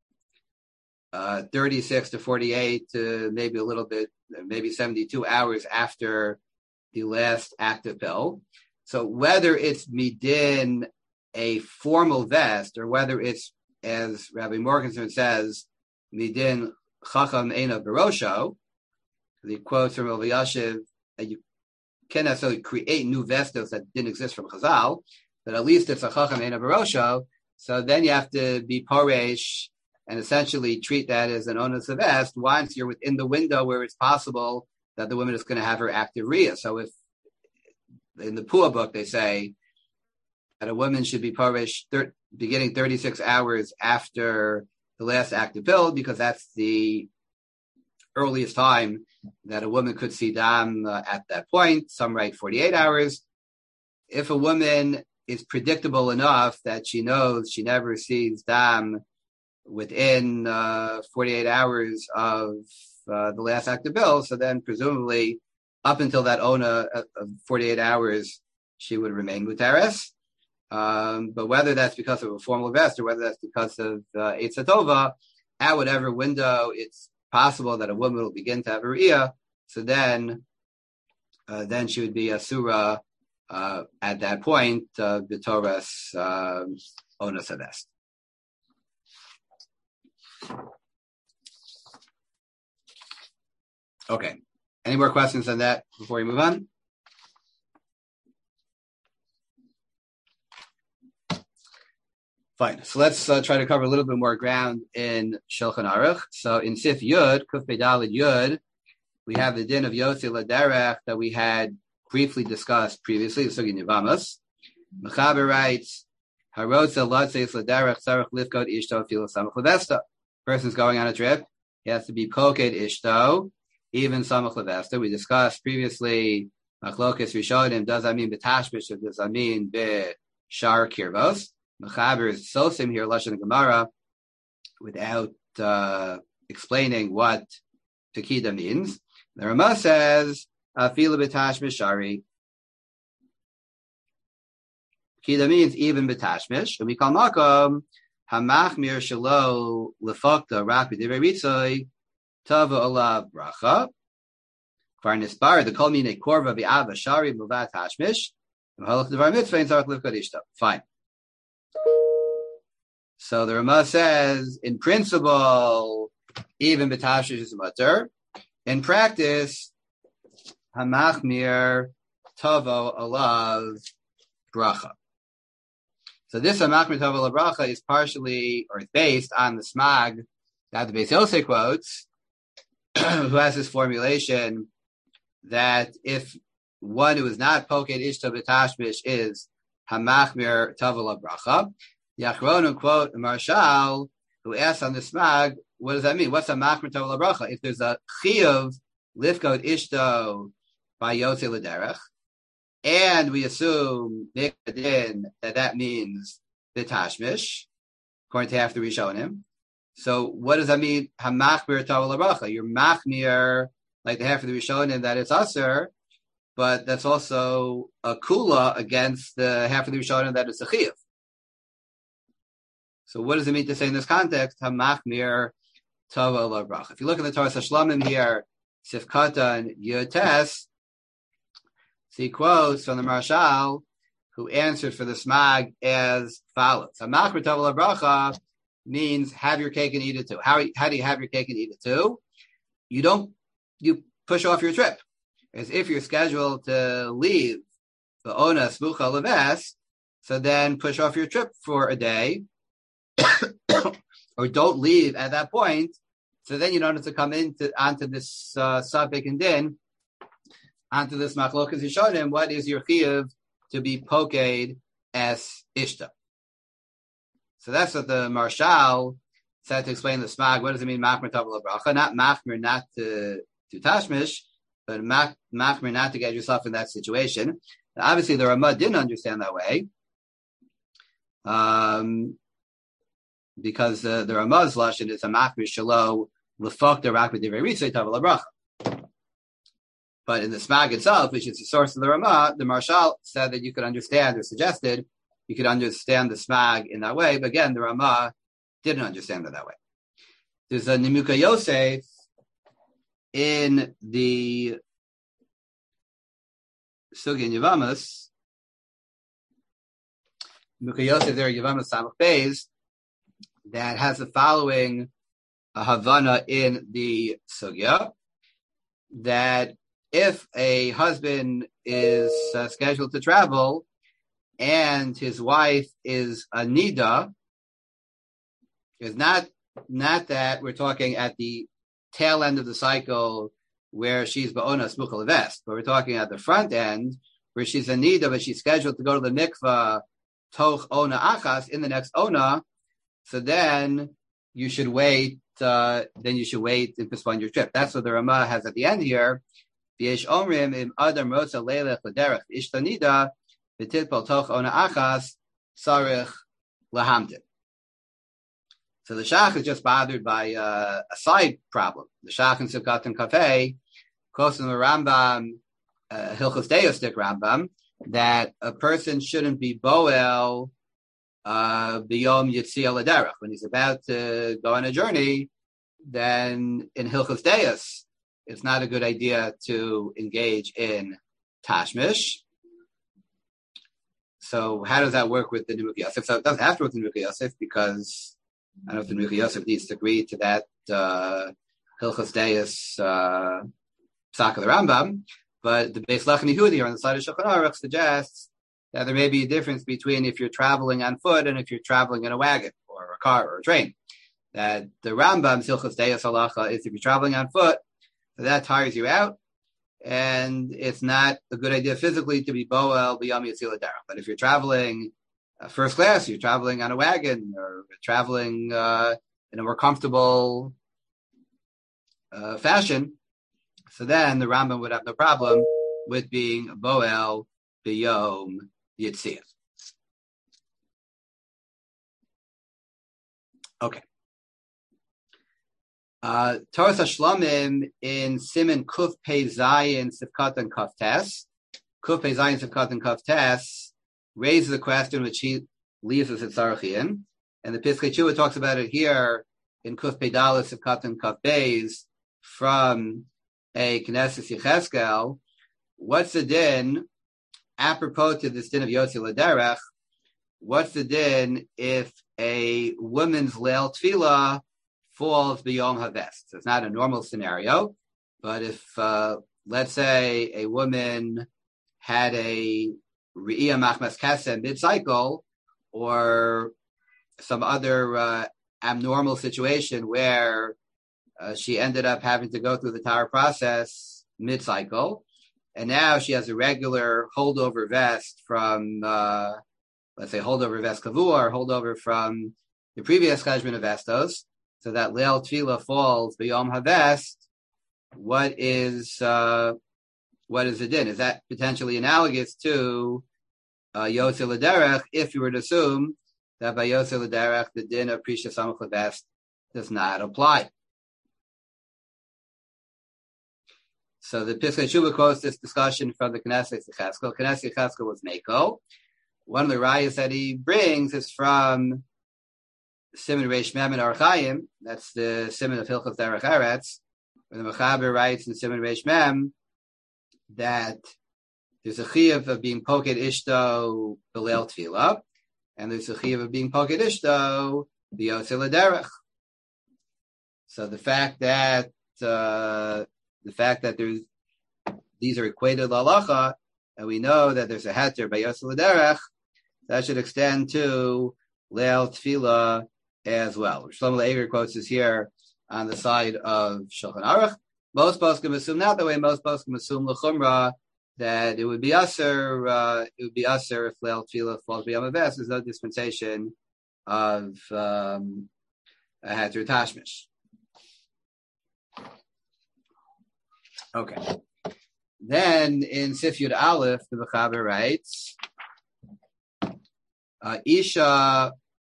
36 to 48 to maybe a little bit, maybe 72 hours after the last active pill. So whether it's midin a formal vest or whether it's, as Rabbi Morgenstern says, midin chacham eina barosho, the quotes from Rav Yashiv, that you can't necessarily create new vestos that didn't exist from Chazal, but at least it's a chacham eina barosho. So then you have to be paresh and essentially treat that as an onus of vest once you're within the window where it's possible that the woman is going to have her active riyah. So if in the Pua book they say that a woman should be paresh beginning 36 hours after the last active pill, because that's the earliest time that a woman could see Dam at that point. Some write 48 hours. If a woman is predictable enough that she knows she never sees Dam within 48 hours of the last active pill, so then presumably up until that Ona of 48 hours, she would remain Muteres. But whether that's because of a formal vest or whether that's because of Eitzah Tova, at whatever window it's possible that a woman will begin to have a riyah, so then she would be a surah at that point, b'toras onas havest. Okay. Any more questions on that before we move on? Fine. So let's try to cover a little bit more ground in Shulchan Aruch. So in Sif Yud, Kuf Pedalid Yud, we have the din of Yotze Laderech that we had briefly discussed previously, the Sugi Nivamas. Mechaber writes, Harotza Latzeis Laderech Tzarech Lifkot Ishto Filo Samach Levesta. Person's going on a trip, he has to be Poked Ishto, even Samach Levesta. We discussed previously, Machlokes Rishonim, does that mean Betashmish or does that mean Beshar Kirvos? Mechaber is sosim here, Lashon Gemara, without explaining what Tekida means. The Rama says, Afila Betashmish Shari. Tekida means even Betashmish. And we call Makom, Hamachmir Shalo Lefokta Rak B'divrei Ritzoi, Tava Olav Bracha. Kvar Nisbar, the Kol Mine Korva V'Ava Shari Muvat Hashmish, V'Halach Devar Mitzvah in Zarach Livkot Ishta. Fine. So the Rama says, in principle, even B'Tashmish is mutter. In practice, Hamachmir Tavo Alav Bracha. So this Hamachmir Tavo Alav Bracha is partially, or it's based on the Smag that the Beis Yosef quotes, who has this formulation that if one who is not poked ishto b'tashmish is hamachmir tavel bracha. The Achronim quote Marshal, who asks on the smag, what does that mean? What's a machmir tavel bracha? If there's a chiyuv lifkot ishto by yotze l'derech, and we assume that means b'tashmish, according to half the Rishonim. So what does that mean? Hamachmir tavel bracha. You're machmir like the half of the Rishonim that it's aser, but that's also a kula against the half of the Rishonim that it's a chiyuv. So what does it mean to say in this context? Hamachmir tavel bracha. If you look at the Torah Shlamim here, Sifkata and Yotes, he quotes from the Marshal, who answered for the smag as follows: Hamachmir tavel bracha means have your cake and eat it too. How do you have your cake and eat it too? You push off your trip. As if you're scheduled to leave the Ona Smucha Leves, so then push off your trip for a day, or don't leave at that point, so then you don't have to come onto this Safek and Din, onto this Machlokas Yishonim. What is your chiyuv to be poked as ishta? So that's what the Marshal said to explain the smag. What does it mean, machmir tavel bracha? Not machmir, not to tashmish, but machmir not to get yourself in that situation. Now, obviously, the Ramah didn't understand that way, because the Ramah's lashon is a machmir shelo l'fok derak b'divrei ritzei tavel bracha. But in the smag itself, which is the source of the Ramah, the Marshal said that you could understand, or suggested you could understand the smag in that way. But again, the Ramah didn't understand it that way. There's a Nimuka Yosef in the Sugi and Yavamas. Nimuka Yosef there, Yavamas Samach Beis, that has the following Havana in the Sugya, that if a husband is scheduled to travel and his wife is a nida, is not that we're talking at the tail end of the cycle where she's ba'ona smucha leves, but we're talking at the front end where she's a nida, but she's scheduled to go to the mikvah toch ona achas in the next ona. So then you should wait. And postpone your trip. That's what the Ramah has at the end here. V'yesh omrim im adam rosa leilech l'derech ishta nida v'titpol toch ona achas sarich lahamtin. So the Shach is just bothered by a side problem. The Shach in Sivkat and Kafeh quotes in the Rambam, Hilchos Deostik Rambam, that a person shouldn't be boel biyom yitzia l'derech. When he's about to go on a journey, then in Hilchos Deos, it's not a good idea to engage in tashmish. So how does that work with the Nimuka Yosef? So it doesn't have to work with the Nimuka Yosef, because I don't know if the Nimuka Yosef needs to agree to that Hilchos Deos psak of the Rambam, but the Beis Lachem Yehudi here on the side of Shulchan Aruch suggests that there may be a difference between if you're traveling on foot and if you're traveling in a wagon or a car or a train. That the Rambam's Hilchos Deos halacha is if you're traveling on foot, so that tires you out, and it's not a good idea physically to be boel b'yam yitzil l'derech. But if you're traveling first class, you're traveling on a wagon, or traveling in a more comfortable fashion, so then the Rambam would have no problem with being boel b'yom yitzil. Okay. Torah Shlamim in Siman Kuf Pei Zayin Sifkat and Kaf Tes. Kuf Pei Zayin Sifkat and Kaf Tes raises a question which he leaves us at Sarachian, and the Piskei Tshuva talks about it here in Kuf Pei Dalet Sifkat and Kaf Beis from a Knesset Yecheskel. What's the din apropos to this din of Yotze L'derech? What's the din if a woman's Leil Tefillah falls beyond her vest? So it's not a normal scenario, but if, let's say, a woman had a Re'iyah Machmas Kesem mid-cycle, or some other abnormal situation where she ended up having to go through the Tahara process mid-cycle, and now she has a regular holdover vest from, let's say, holdover vest kavua, or holdover from the previous cheshbon of vestos, so that Leil Tefillah falls b'Yom HaVest. What is the din? Is that potentially analogous to Yotze L'derech, if you were to assume that by Yotze L'derech the din of Prisha Samuch L'Vest does not apply? So the Piskei Teshuva quotes this discussion from the Knesset Yechezkel. Knesset Yechezkel was Mako. One of the rayas that he brings is from Siman Reish Mem and Orach Chaim. That's the Siman of Hilchos Derech Eretz, where the Mechaber writes in Siman Reish Mem that there's a chiyuv of being poked ishto b'leil tefillah, and there's a chiyuv of being poked ishto b'yotze l'derech. So the fact that there's these are equated l'halacha, and we know that there's a heter b'yotze l'derech, that should extend to leil tefillah as well. Shlomo Le'eger quotes this here on the side of Shulchan Aruch. Most poskim assume not the way most poskim assume l'chumra, that it would be usher. If leil tefillah falls b'yom havest. There's no dispensation of a heter tashmish. Okay. Then in Sif Yud Aleph, the Mechaber writes, Isha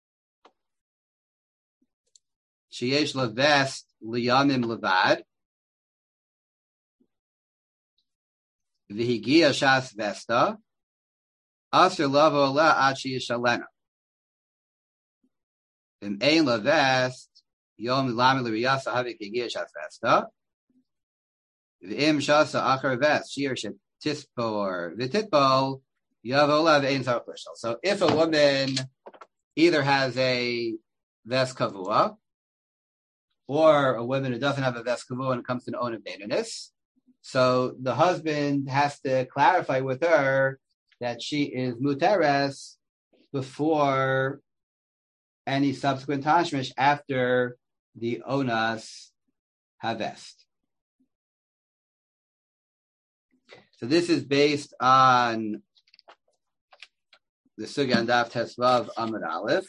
sheyesh levest liyamim levad v'higia shas vesta aser lavo ola ad sheyishalena v'mein levest yom lami l'riyasa havik higia shas vesta v'im shasa achar vest shir shetispor v'titbol yavo ola v'ein sarach l'shal. So if a woman either has a vest kavua, or a woman who doesn't have a vest kavua when it comes to an own benedis, so the husband has to clarify with her that she is muteres before any subsequent tashmish after the onas havest. So this is based on the Sugya on Daf Tesvav Amud Aleph.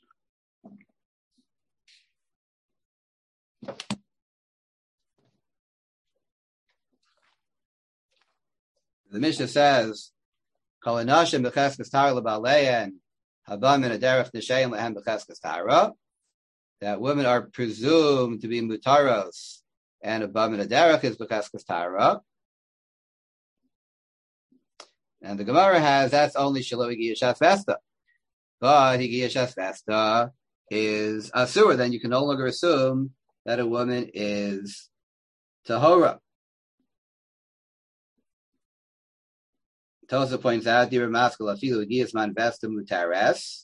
The Mishnah says, "Kol hanashim b'cheskes tara lebalein haba min haderech nishein lehem b'cheskes tara." That women are presumed to be mutaros, and haba min haderech is b'cheskes tara. And the Gemara has that's only shelo higia shas vesta, but higia shas vesta is asur. Then you can no longer assume that a woman is tahora. Tosa points out, Dira Maskal Afilu Giasman Vesta Mutares.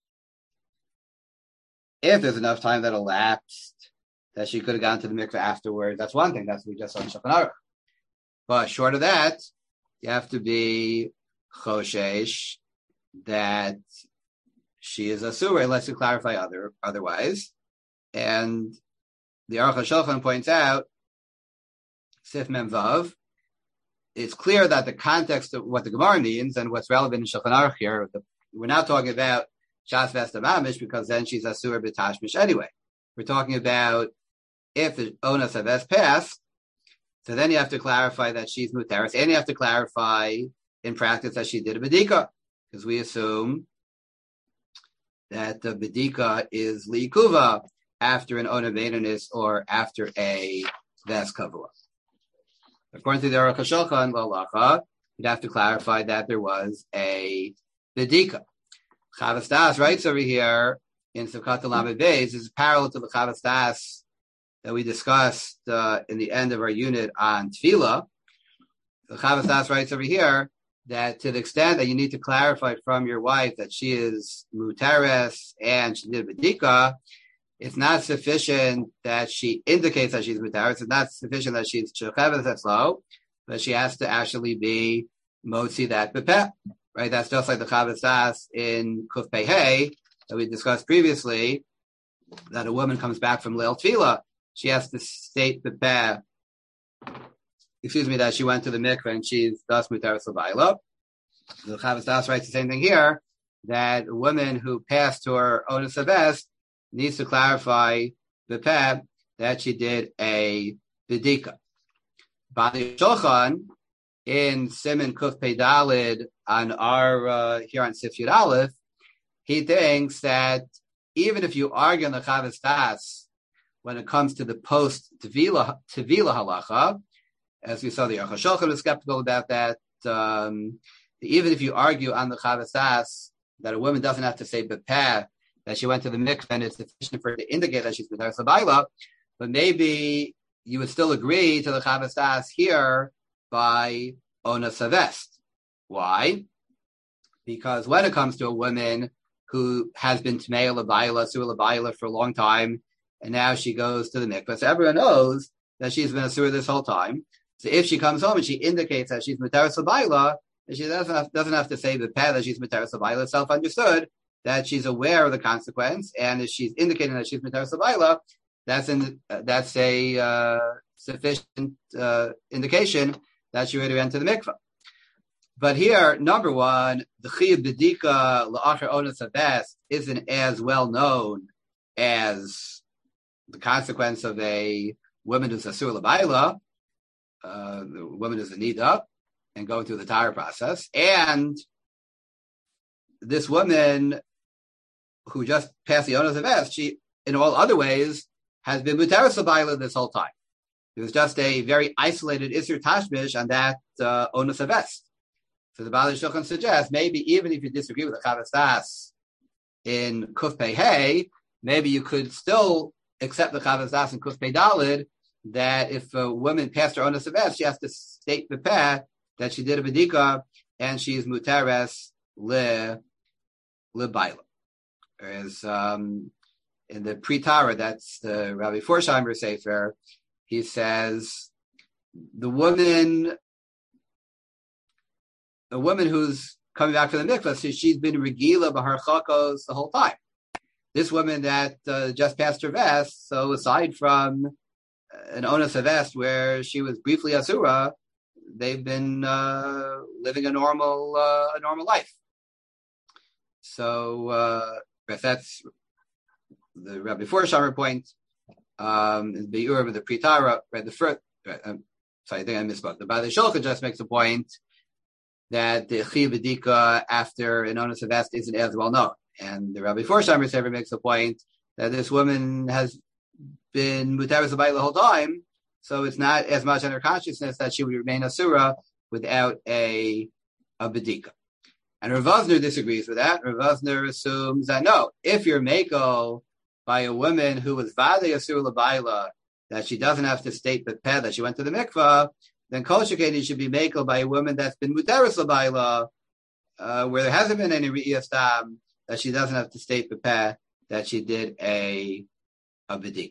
If there's enough time that elapsed that she could have gone to the mikveh afterwards, that's one thing. That's what we just saw in Shulchan Aruch. But short of that, you have to be choshesh that she is a surah, unless you clarify otherwise. And the Aruch HaShulchan points out, Sif Mem Vav, it's clear that the context of what the Gemara means and what's relevant in Shulchan Aruch here, we're not talking about Shas Vesta Mamish, because then she's Asur B'Tashmish anyway. We're talking about if the Onas Haves passed, so then you have to clarify that she's Muteris, and you have to clarify in practice that she did a Bedika, because we assume that the Bedika is Likuva after an Ona Beinanis or after a Ves Kavua. According to the Aruch HaShulchan, l'halacha, you'd have to clarify that there was a Bedika. Chavas Das writes over here in Sivkat Lamed Beis, is parallel to the Chavas Das that we discussed in the end of our unit on Tefillah. The Chavas Das writes over here that to the extent that you need to clarify from your wife that she is Muteres and she did Bedika, it's not sufficient that she indicates that she's Muteres. It's not sufficient that she's Shecheves Etzlo, but she has to actually be Motzi that Bepeh. Right? That's just like the Chavas Das in Kuf Pei Hey that we discussed previously, that a woman comes back from Leil Tefillah. she has to state the peh, that she went to the mikveh and she's thus mutaris l'bayla. The Chavos Das writes the same thing here, that a woman who passed to her onus haves needs to clarify the peh that she did a bedika. Bali Shulchan in Siman Kuf Pei Dalid on our here on Sif Yud Aleph, he thinks that even if you argue on the Chavos Das when it comes to the post Tevila halacha, as we saw the Aruch HaShulchan was skeptical about that. Even if you argue on the Chavos Das that a woman doesn't have to say bepeh that she went to the mikveh and it's sufficient for her to indicate that she's mutaris l'bayla, but maybe you would still agree to the Chavos Das here by onus haves. Why? Because when it comes to a woman who has been Tmei l'bayla, Asur l'bayla for a long time, and now she goes to the mikveh, so everyone knows that she's been Asur this whole time. So if she comes home and she indicates that she's mutaris l'bayla, she doesn't have to say the peh that she's mutaris l'bayla. It's self-understood that she's aware of the consequence, and if she's indicating that she's mutaris l'bayla, that's a sufficient indication that she already went to the mikveh. But here, number one, the chiyuv bedika la'achar onus haves isn't as well known as the consequence of a woman who's asur l'bayla, the woman who's a nida, and going through the entire process. And this woman who just passed the onus haves, she, in all other ways, has been mutaris l'bayla this whole time. It was just a very isolated isur tashmish on that onus haves. So the Bali Shulchan suggests maybe even if you disagree with the Chavos Das in Kuf Pei Hey, maybe you could still accept the Chavos Das in Kuf Pei Dalid that if a woman passed her onus haves, she has to state the peh that she did a bedika and she is mutares l'bayla. Whereas in the Pri-Tara, that's the Rabbi Forsheimer Sefer, he says a woman who's coming back from the mikvah, so she's been regila b'har chakos the whole time. This woman that just passed her vest, so aside from an onus haves where she was briefly asura, they've been living a normal life. So if that's the Rabbi Forsheimer point, the Be'ur of the Pri-Tara, the first. I think I misspoke. The Bali Shulchan just makes a point that the chiyuv bedika after an onus haves isn't as well known, and the Rabbi Forsheimer Sefer makes a point that this woman has been mutaris l'bayla the whole time, so it's not as much in her consciousness that she would remain asura without a bedika. And Rav Vosner disagrees with that. Rav Vosner assumes that no, if you're meko by a woman who was vade asura l'bayla, that she doesn't have to state the peh that she went to the mikvah, then kol shekeni should be meko by a woman that's been mutaris l'bayla, where there hasn't been any re'iyas tam, that she doesn't have to state the peh that she did a bedika.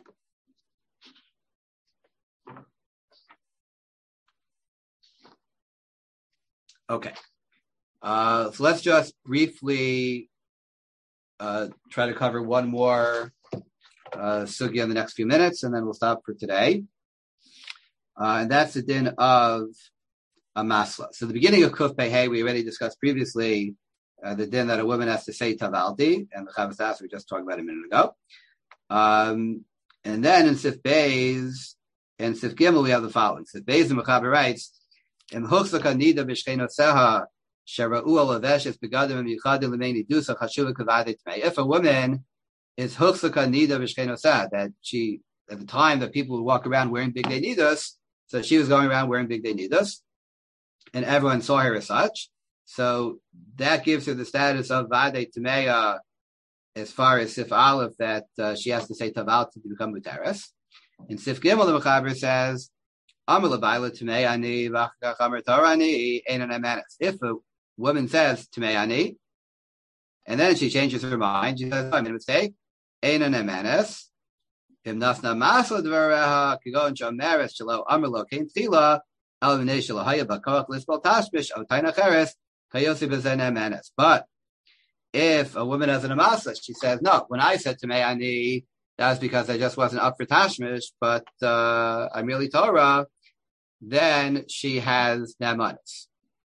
Okay. So let's just briefly try to cover one more sugya in the next few minutes, and then we'll stop for today. And that's the din of a masla. So the beginning of Kuf Pei Hey, we already discussed previously the din that a woman has to say tavalti, and the Chavos Das we just talked about a minute ago. And then in Sif Beis and Sif Gimel we have the following. Sif Beis and Mechaber writes, "Im huchzaka nida b'shchenoseha shera'u alaveshes begadim michadim lemeni dusa chashuva kavadei tmei." If a woman is huchzaka nida b'shchenoseha, that she at the time that people would walk around wearing big day nidas, so she was going around wearing big day nidas, and everyone saw her as such. So that gives her the status of vadei tmeya as far as Sif Aleph, that she has to say taval to become mutaris. And Sif Gimel the Mechaber says, if a woman says Tmei, and then she changes her mind, she says, I made a mistake. But if a woman has an amasa, she says, no, when I said Tmei, that's because I just wasn't up for Tashmish, but I'm really Torah, then she has Namanis.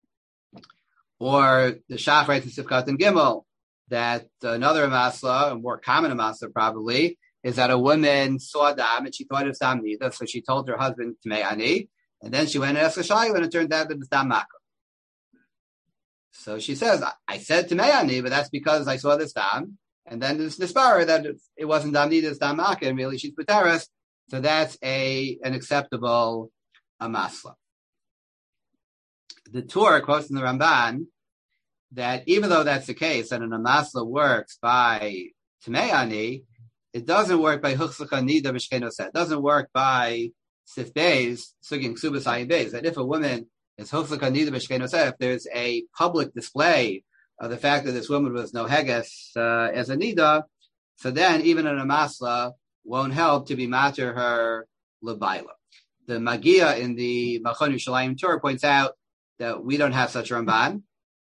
Or the Shach writes in Sifkat and Gimel that another Amasla, a more common Amasla probably, is that a woman saw Dam and she thought it was Dam Nida, so she told her husband Tmei Ani, and then she went and asked a Shayu, and it turned out that it's Dam Makkah. So she says, I said Tmei Ani, but that's because I saw this Dam, and then this Nispara that it wasn't Dam Nida, it's Dam Makkah, and really she's Pateres, so that's an acceptable Amasla. The Torah quotes in the Ramban that even though that's the case, that an Amasla works by Tmei Ani, it doesn't work by Huchsaka Nida B'Shkenoseh. It doesn't work by Sif Beis, Sugin Ksubas Ayin Beis. That if a woman is Huchsaka Nida B'Shkenoseh, if there's a public display of the fact that this woman was no Heges as a Nida, so then even an Amasla won't help to be matter her L'Baila. The Magia in the Machon Yerushalayim Torah points out that we don't have such a Ramban.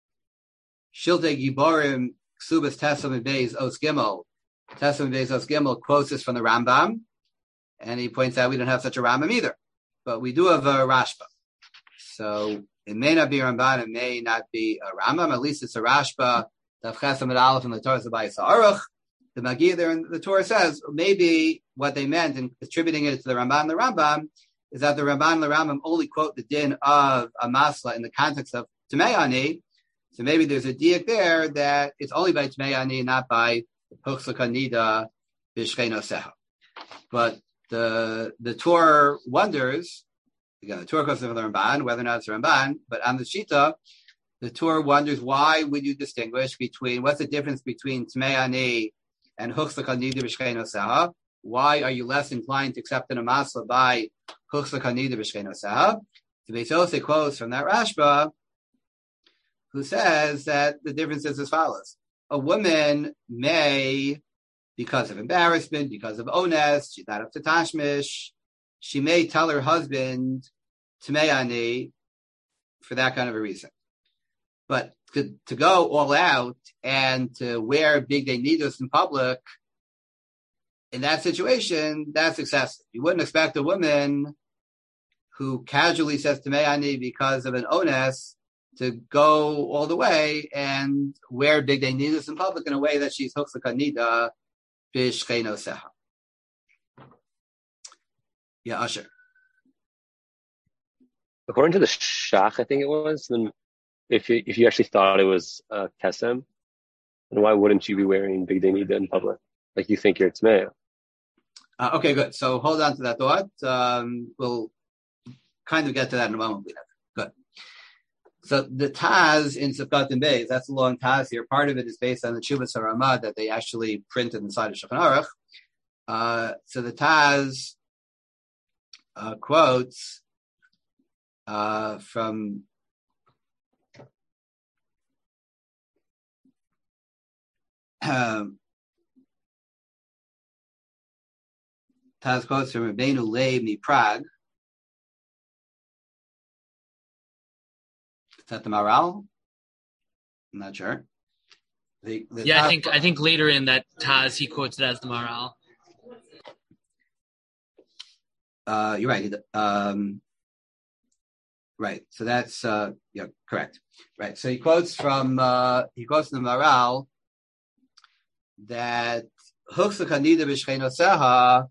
Shilte Giborim Ksubas Tesam Beis Os Gimel. Tesam Beis Os Gimel quotes this from the Rambam, and he points out we don't have such a Rambam either, but we do have a Rashba. So it may not be a Ramban, it may not be a Rambam. At least it's a Rashba. Daf Chesam Ad Aleph in the Torah Zabai Sa'aruch. The Magia there in the Torah says maybe what they meant in attributing it to the Ramban and the Rambam is that the Ramban and the Rambam only quote the din of Amasla in the context of Tmei Ani. So maybe there's a diak there that it's only by Tmei Ani, not by Huchsaka Nida B'Shkenoseh. But the Torah wonders, again, the Torah goes to the Ramban, whether or not it's a Ramban, but on the Shita, the Torah wonders why would you distinguish between, what's the difference between Tmei Ani and Huchsaka Nida B'Shkenoseh? Why are you less inclined to accept an Amasla by Huchsaka Nida B'Shkenoseh? The Beis Yosef quotes from that Rashba, who says that the difference is as follows. A woman may, because of embarrassment, because of ones, she's not up to Tashmish, she may tell her husband, Tmei Ani, for that kind of a reason. But to go all out and to wear big day nidos in public, in that situation, that's excessive. You wouldn't expect a woman who casually says Tmei Ani because of an ones to go all the way and wear big day nidos in public in a way that she's Huchsaka Nida B'Shkenoseh. Yeah, Usher. According to the Shach, I think it was, then if you actually thought it was Kesem, then why wouldn't you be wearing big day nida in public? Like you think you're Tmei. Okay, good. So hold on to that thought. We'll kind of get to that in a moment. Good. So the Taz in Sifkat and Beis, that's a long Taz here. Part of it is based on the Chuvas HaRamah that they actually print inside of Shulchan Aruch. So the Taz quotes from Taz quotes from Rabbeinu Leib Prague. Is that the Maral? I'm not sure. I think later in that Taz he quotes it as the Maral. You're right. Right. So that's correct. Right. So he quotes from the Maral that Huchsaka Nida B'Shkenoseh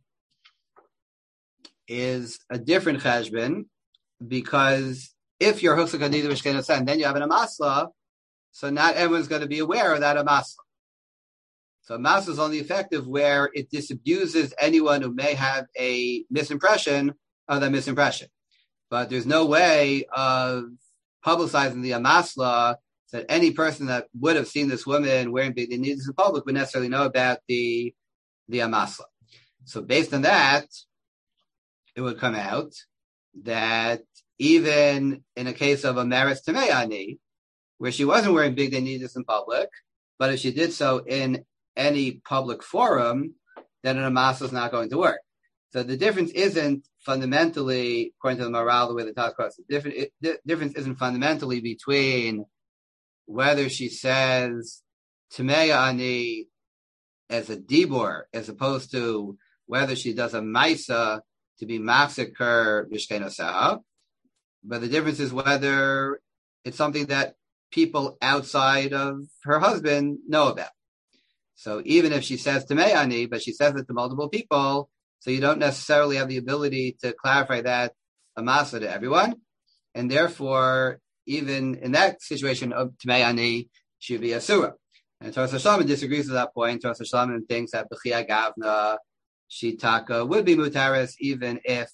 is a different cheshbon, because if you're Huchsaka Nida B'Shkenoseh and then you have an Amasla, so not everyone's going to be aware of that Amasla. So Amasla is only effective where it disabuses anyone who may have a misimpression of that misimpression. But there's no way of publicizing the Amasla that any person that would have seen this woman wearing big nidas in public would necessarily know about the Amasla. So based on that, it would come out that even in a case of a Meretz Tmei Ani, where she wasn't wearing big nidas in public, but if she did so in any public forum, then an Amasla is not going to work. So the difference isn't fundamentally, according to the Maral, the way the Taz quotes, the difference isn't fundamentally between whether she says Tmei Ani as a dibur, as opposed to whether she does a maisa to be mafsek her bishkenosaha, but the difference is whether it's something that people outside of her husband know about. So even if she says to Me'ani, but she says it to multiple people, so you don't necessarily have the ability to clarify that amasa to everyone. And therefore, even in that situation of Me'ani, she would be a surah. And Toras HaShalom disagrees with that point. Toras HaShalom thinks that B'chia Gavna, Shitaka would be mutaris even if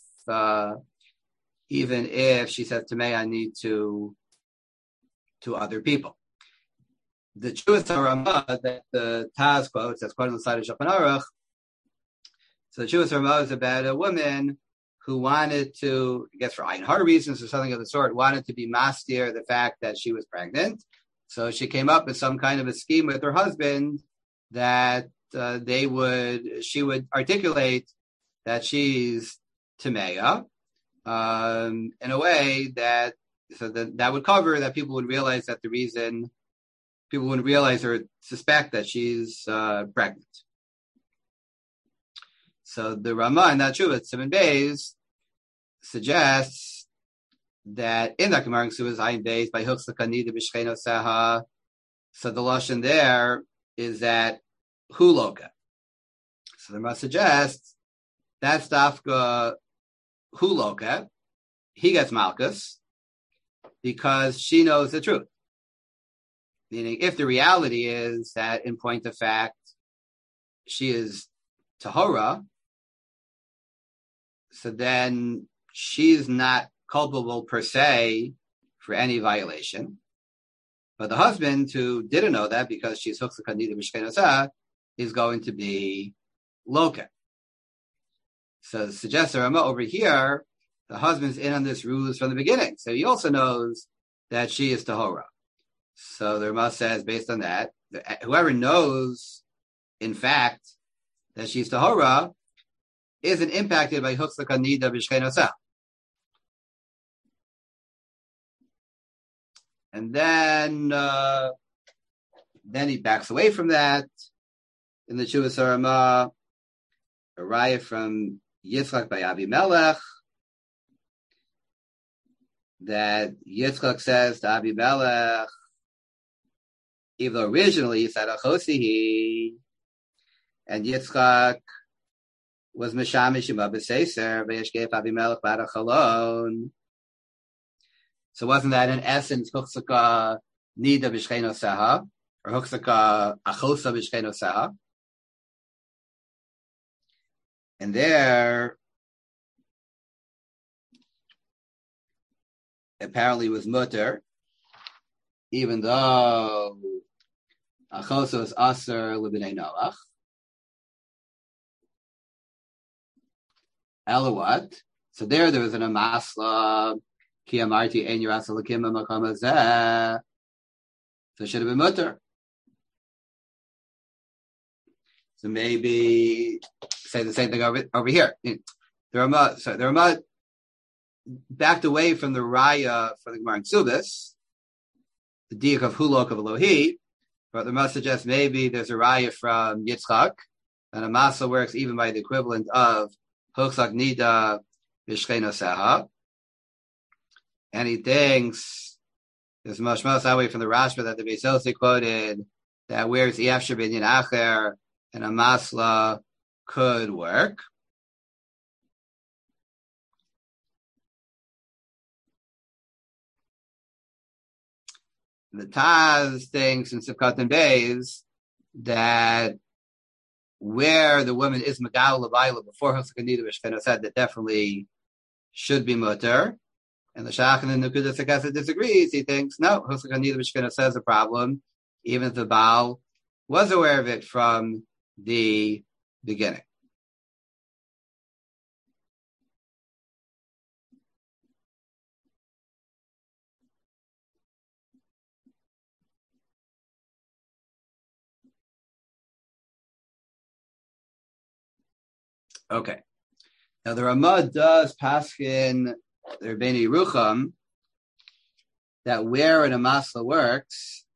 she says to Me'ani to other people. The Chuvas Ramah that the Taz quotes, that's quoted on the side of Shulchan Aruch. So the Chuvas Ramah is about a woman who wanted to, I guess for Ayin Hara reasons or something of the sort, wanted to be mastir the fact that she was pregnant. So she came up with some kind of a scheme with her husband that she would articulate that she's Tameya in a way that would cover that people would realize that the reason people wouldn't realize or suspect that she's pregnant. So the Ramah in that Shuvah, Simon Beis, suggests that in that Gemara Ksubas Ayin Beis by Hilchos Kanida B'Shcheino Seha, so the lashon there is that Huloka. So the Ramah suggests that's Dafka Huloka. He gets Malchus because she knows the truth. Meaning, if the reality is that in point of fact, she is Tahora, so then she's not culpable per se for any violation. But the husband who didn't know that because she's Hilchos Kanida B'Shcheino is going to be Loka. So suggests the Ramah over here, the husband's in on this ruse from the beginning. So he also knows that she is Tahora. So the Ramah says, based on that, whoever knows, in fact, that she's Tahora, isn't impacted by Hilchos Kanida B'Shcheino. And then he backs away from that in the Chuvas Ramah, a raya from Yitzchak by Abimelech, that Yitzchak says to Abimelech, even though originally he said Achosihi, and Yitzchak was Meshamish Ima B'Seiser, V'yeshkef Abimelech Barachalon. So wasn't that in essence Huchsaka Nida B'Shcheino Seha, or Huchsaka Achosa B'Shcheino Seha? And there, apparently was mutter, even though Achosa was Aser L'Bnei Noach. Elawat. So there was an Amasla, Ki Amarti Ein Yerasa L'Kim B'Makom Hazeh. So it should have been mutter. So maybe say the same thing over here. The Ramah backed away from the Raya for the Gemara in Ksubas, the diak of Hulok of Elohi, but the Ramah suggests maybe there's a Raya from Yitzchak, and a Masa works even by the equivalent of Huchsak Nida B'Shcheino Seha. And he thinks there's mashmas away from the Rashba that the Beis Yossi quoted that where's Yefshar Binyan Acher and a Masla could work. The Taz thinks in Sivkot and Beis that where the woman is Megal L'Bayla before Huchsak Nida B'Shcheino said that definitely should be mutter. And the Shachan and Nukudas Akasa disagrees. He thinks, no, Huchsak Nida B'Shcheino says a problem, even if the Baal was aware of it from the beginning. Okay. Now the Ramah does paskin the Rebbeinu Yerucham that where an Amasla works,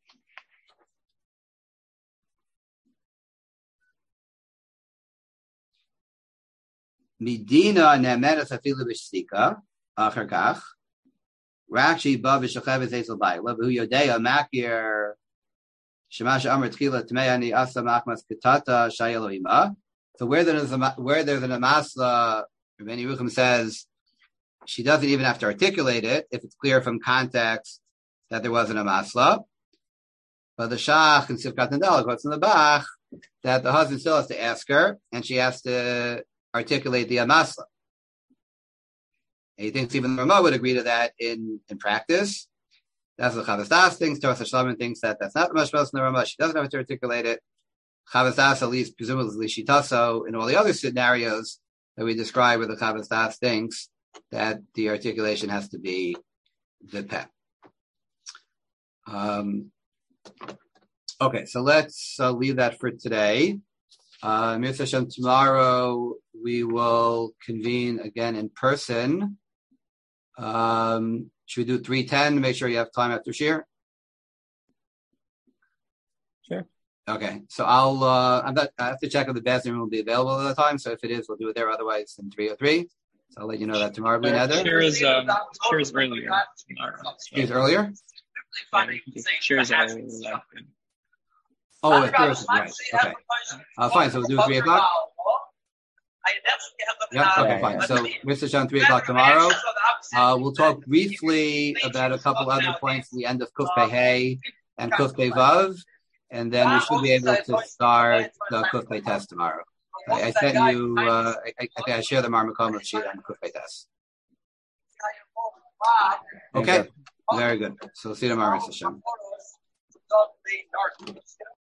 Medina ne'menes afilu b'shtika achar kach. Rashi ba v'shachevet ezel bayla v'hu yodea makir shemash amr tchila tmeani asa machmas ketata shayelohima. So where there's an amasla, Rabbi Yerucham says she doesn't even have to articulate it if it's clear from context that there wasn't a masla. But the Shach and Sivkat Nadal quotes in the Bach that the husband still has to ask her, and she has to articulate the amasla. And he thinks even the Ramah would agree to that in practice. That's what Chavas Das thinks. Torah Shlomo thinks that that's not the mashmalos in the Ramah. She doesn't have to articulate it. Chavas Das, at least presumably Shitaso, in all the other scenarios that we describe where the Chavas Das thinks that the articulation has to be the peh. Okay, so let's leave that for today. Mitzvah Hashem, tomorrow we will convene again in person. Should we do 3:10 to make sure you have time after Shir? Sure. Okay, so I have to check if the bathroom will be available at the time. So if it is, we'll do it there. Otherwise, in 3:03. So I'll let you know that tomorrow. Shir is earlier tomorrow. She's earlier. Shir is earlier. Oh, at first, right. Okay. Fine. So we'll do 3 o'clock. Yep. Okay. Fine. So Mr. Shan, 3 o'clock tomorrow. We'll talk briefly about a couple other points at the end of Kuf Pei Hey and Kuf Pei Vav, and then we should be able to start the Kuf Pei test tomorrow. I sent you. I think I shared the Marmakom sheet on the Kuf Pei test. Okay. Very good. So see you tomorrow, Mr. Shan.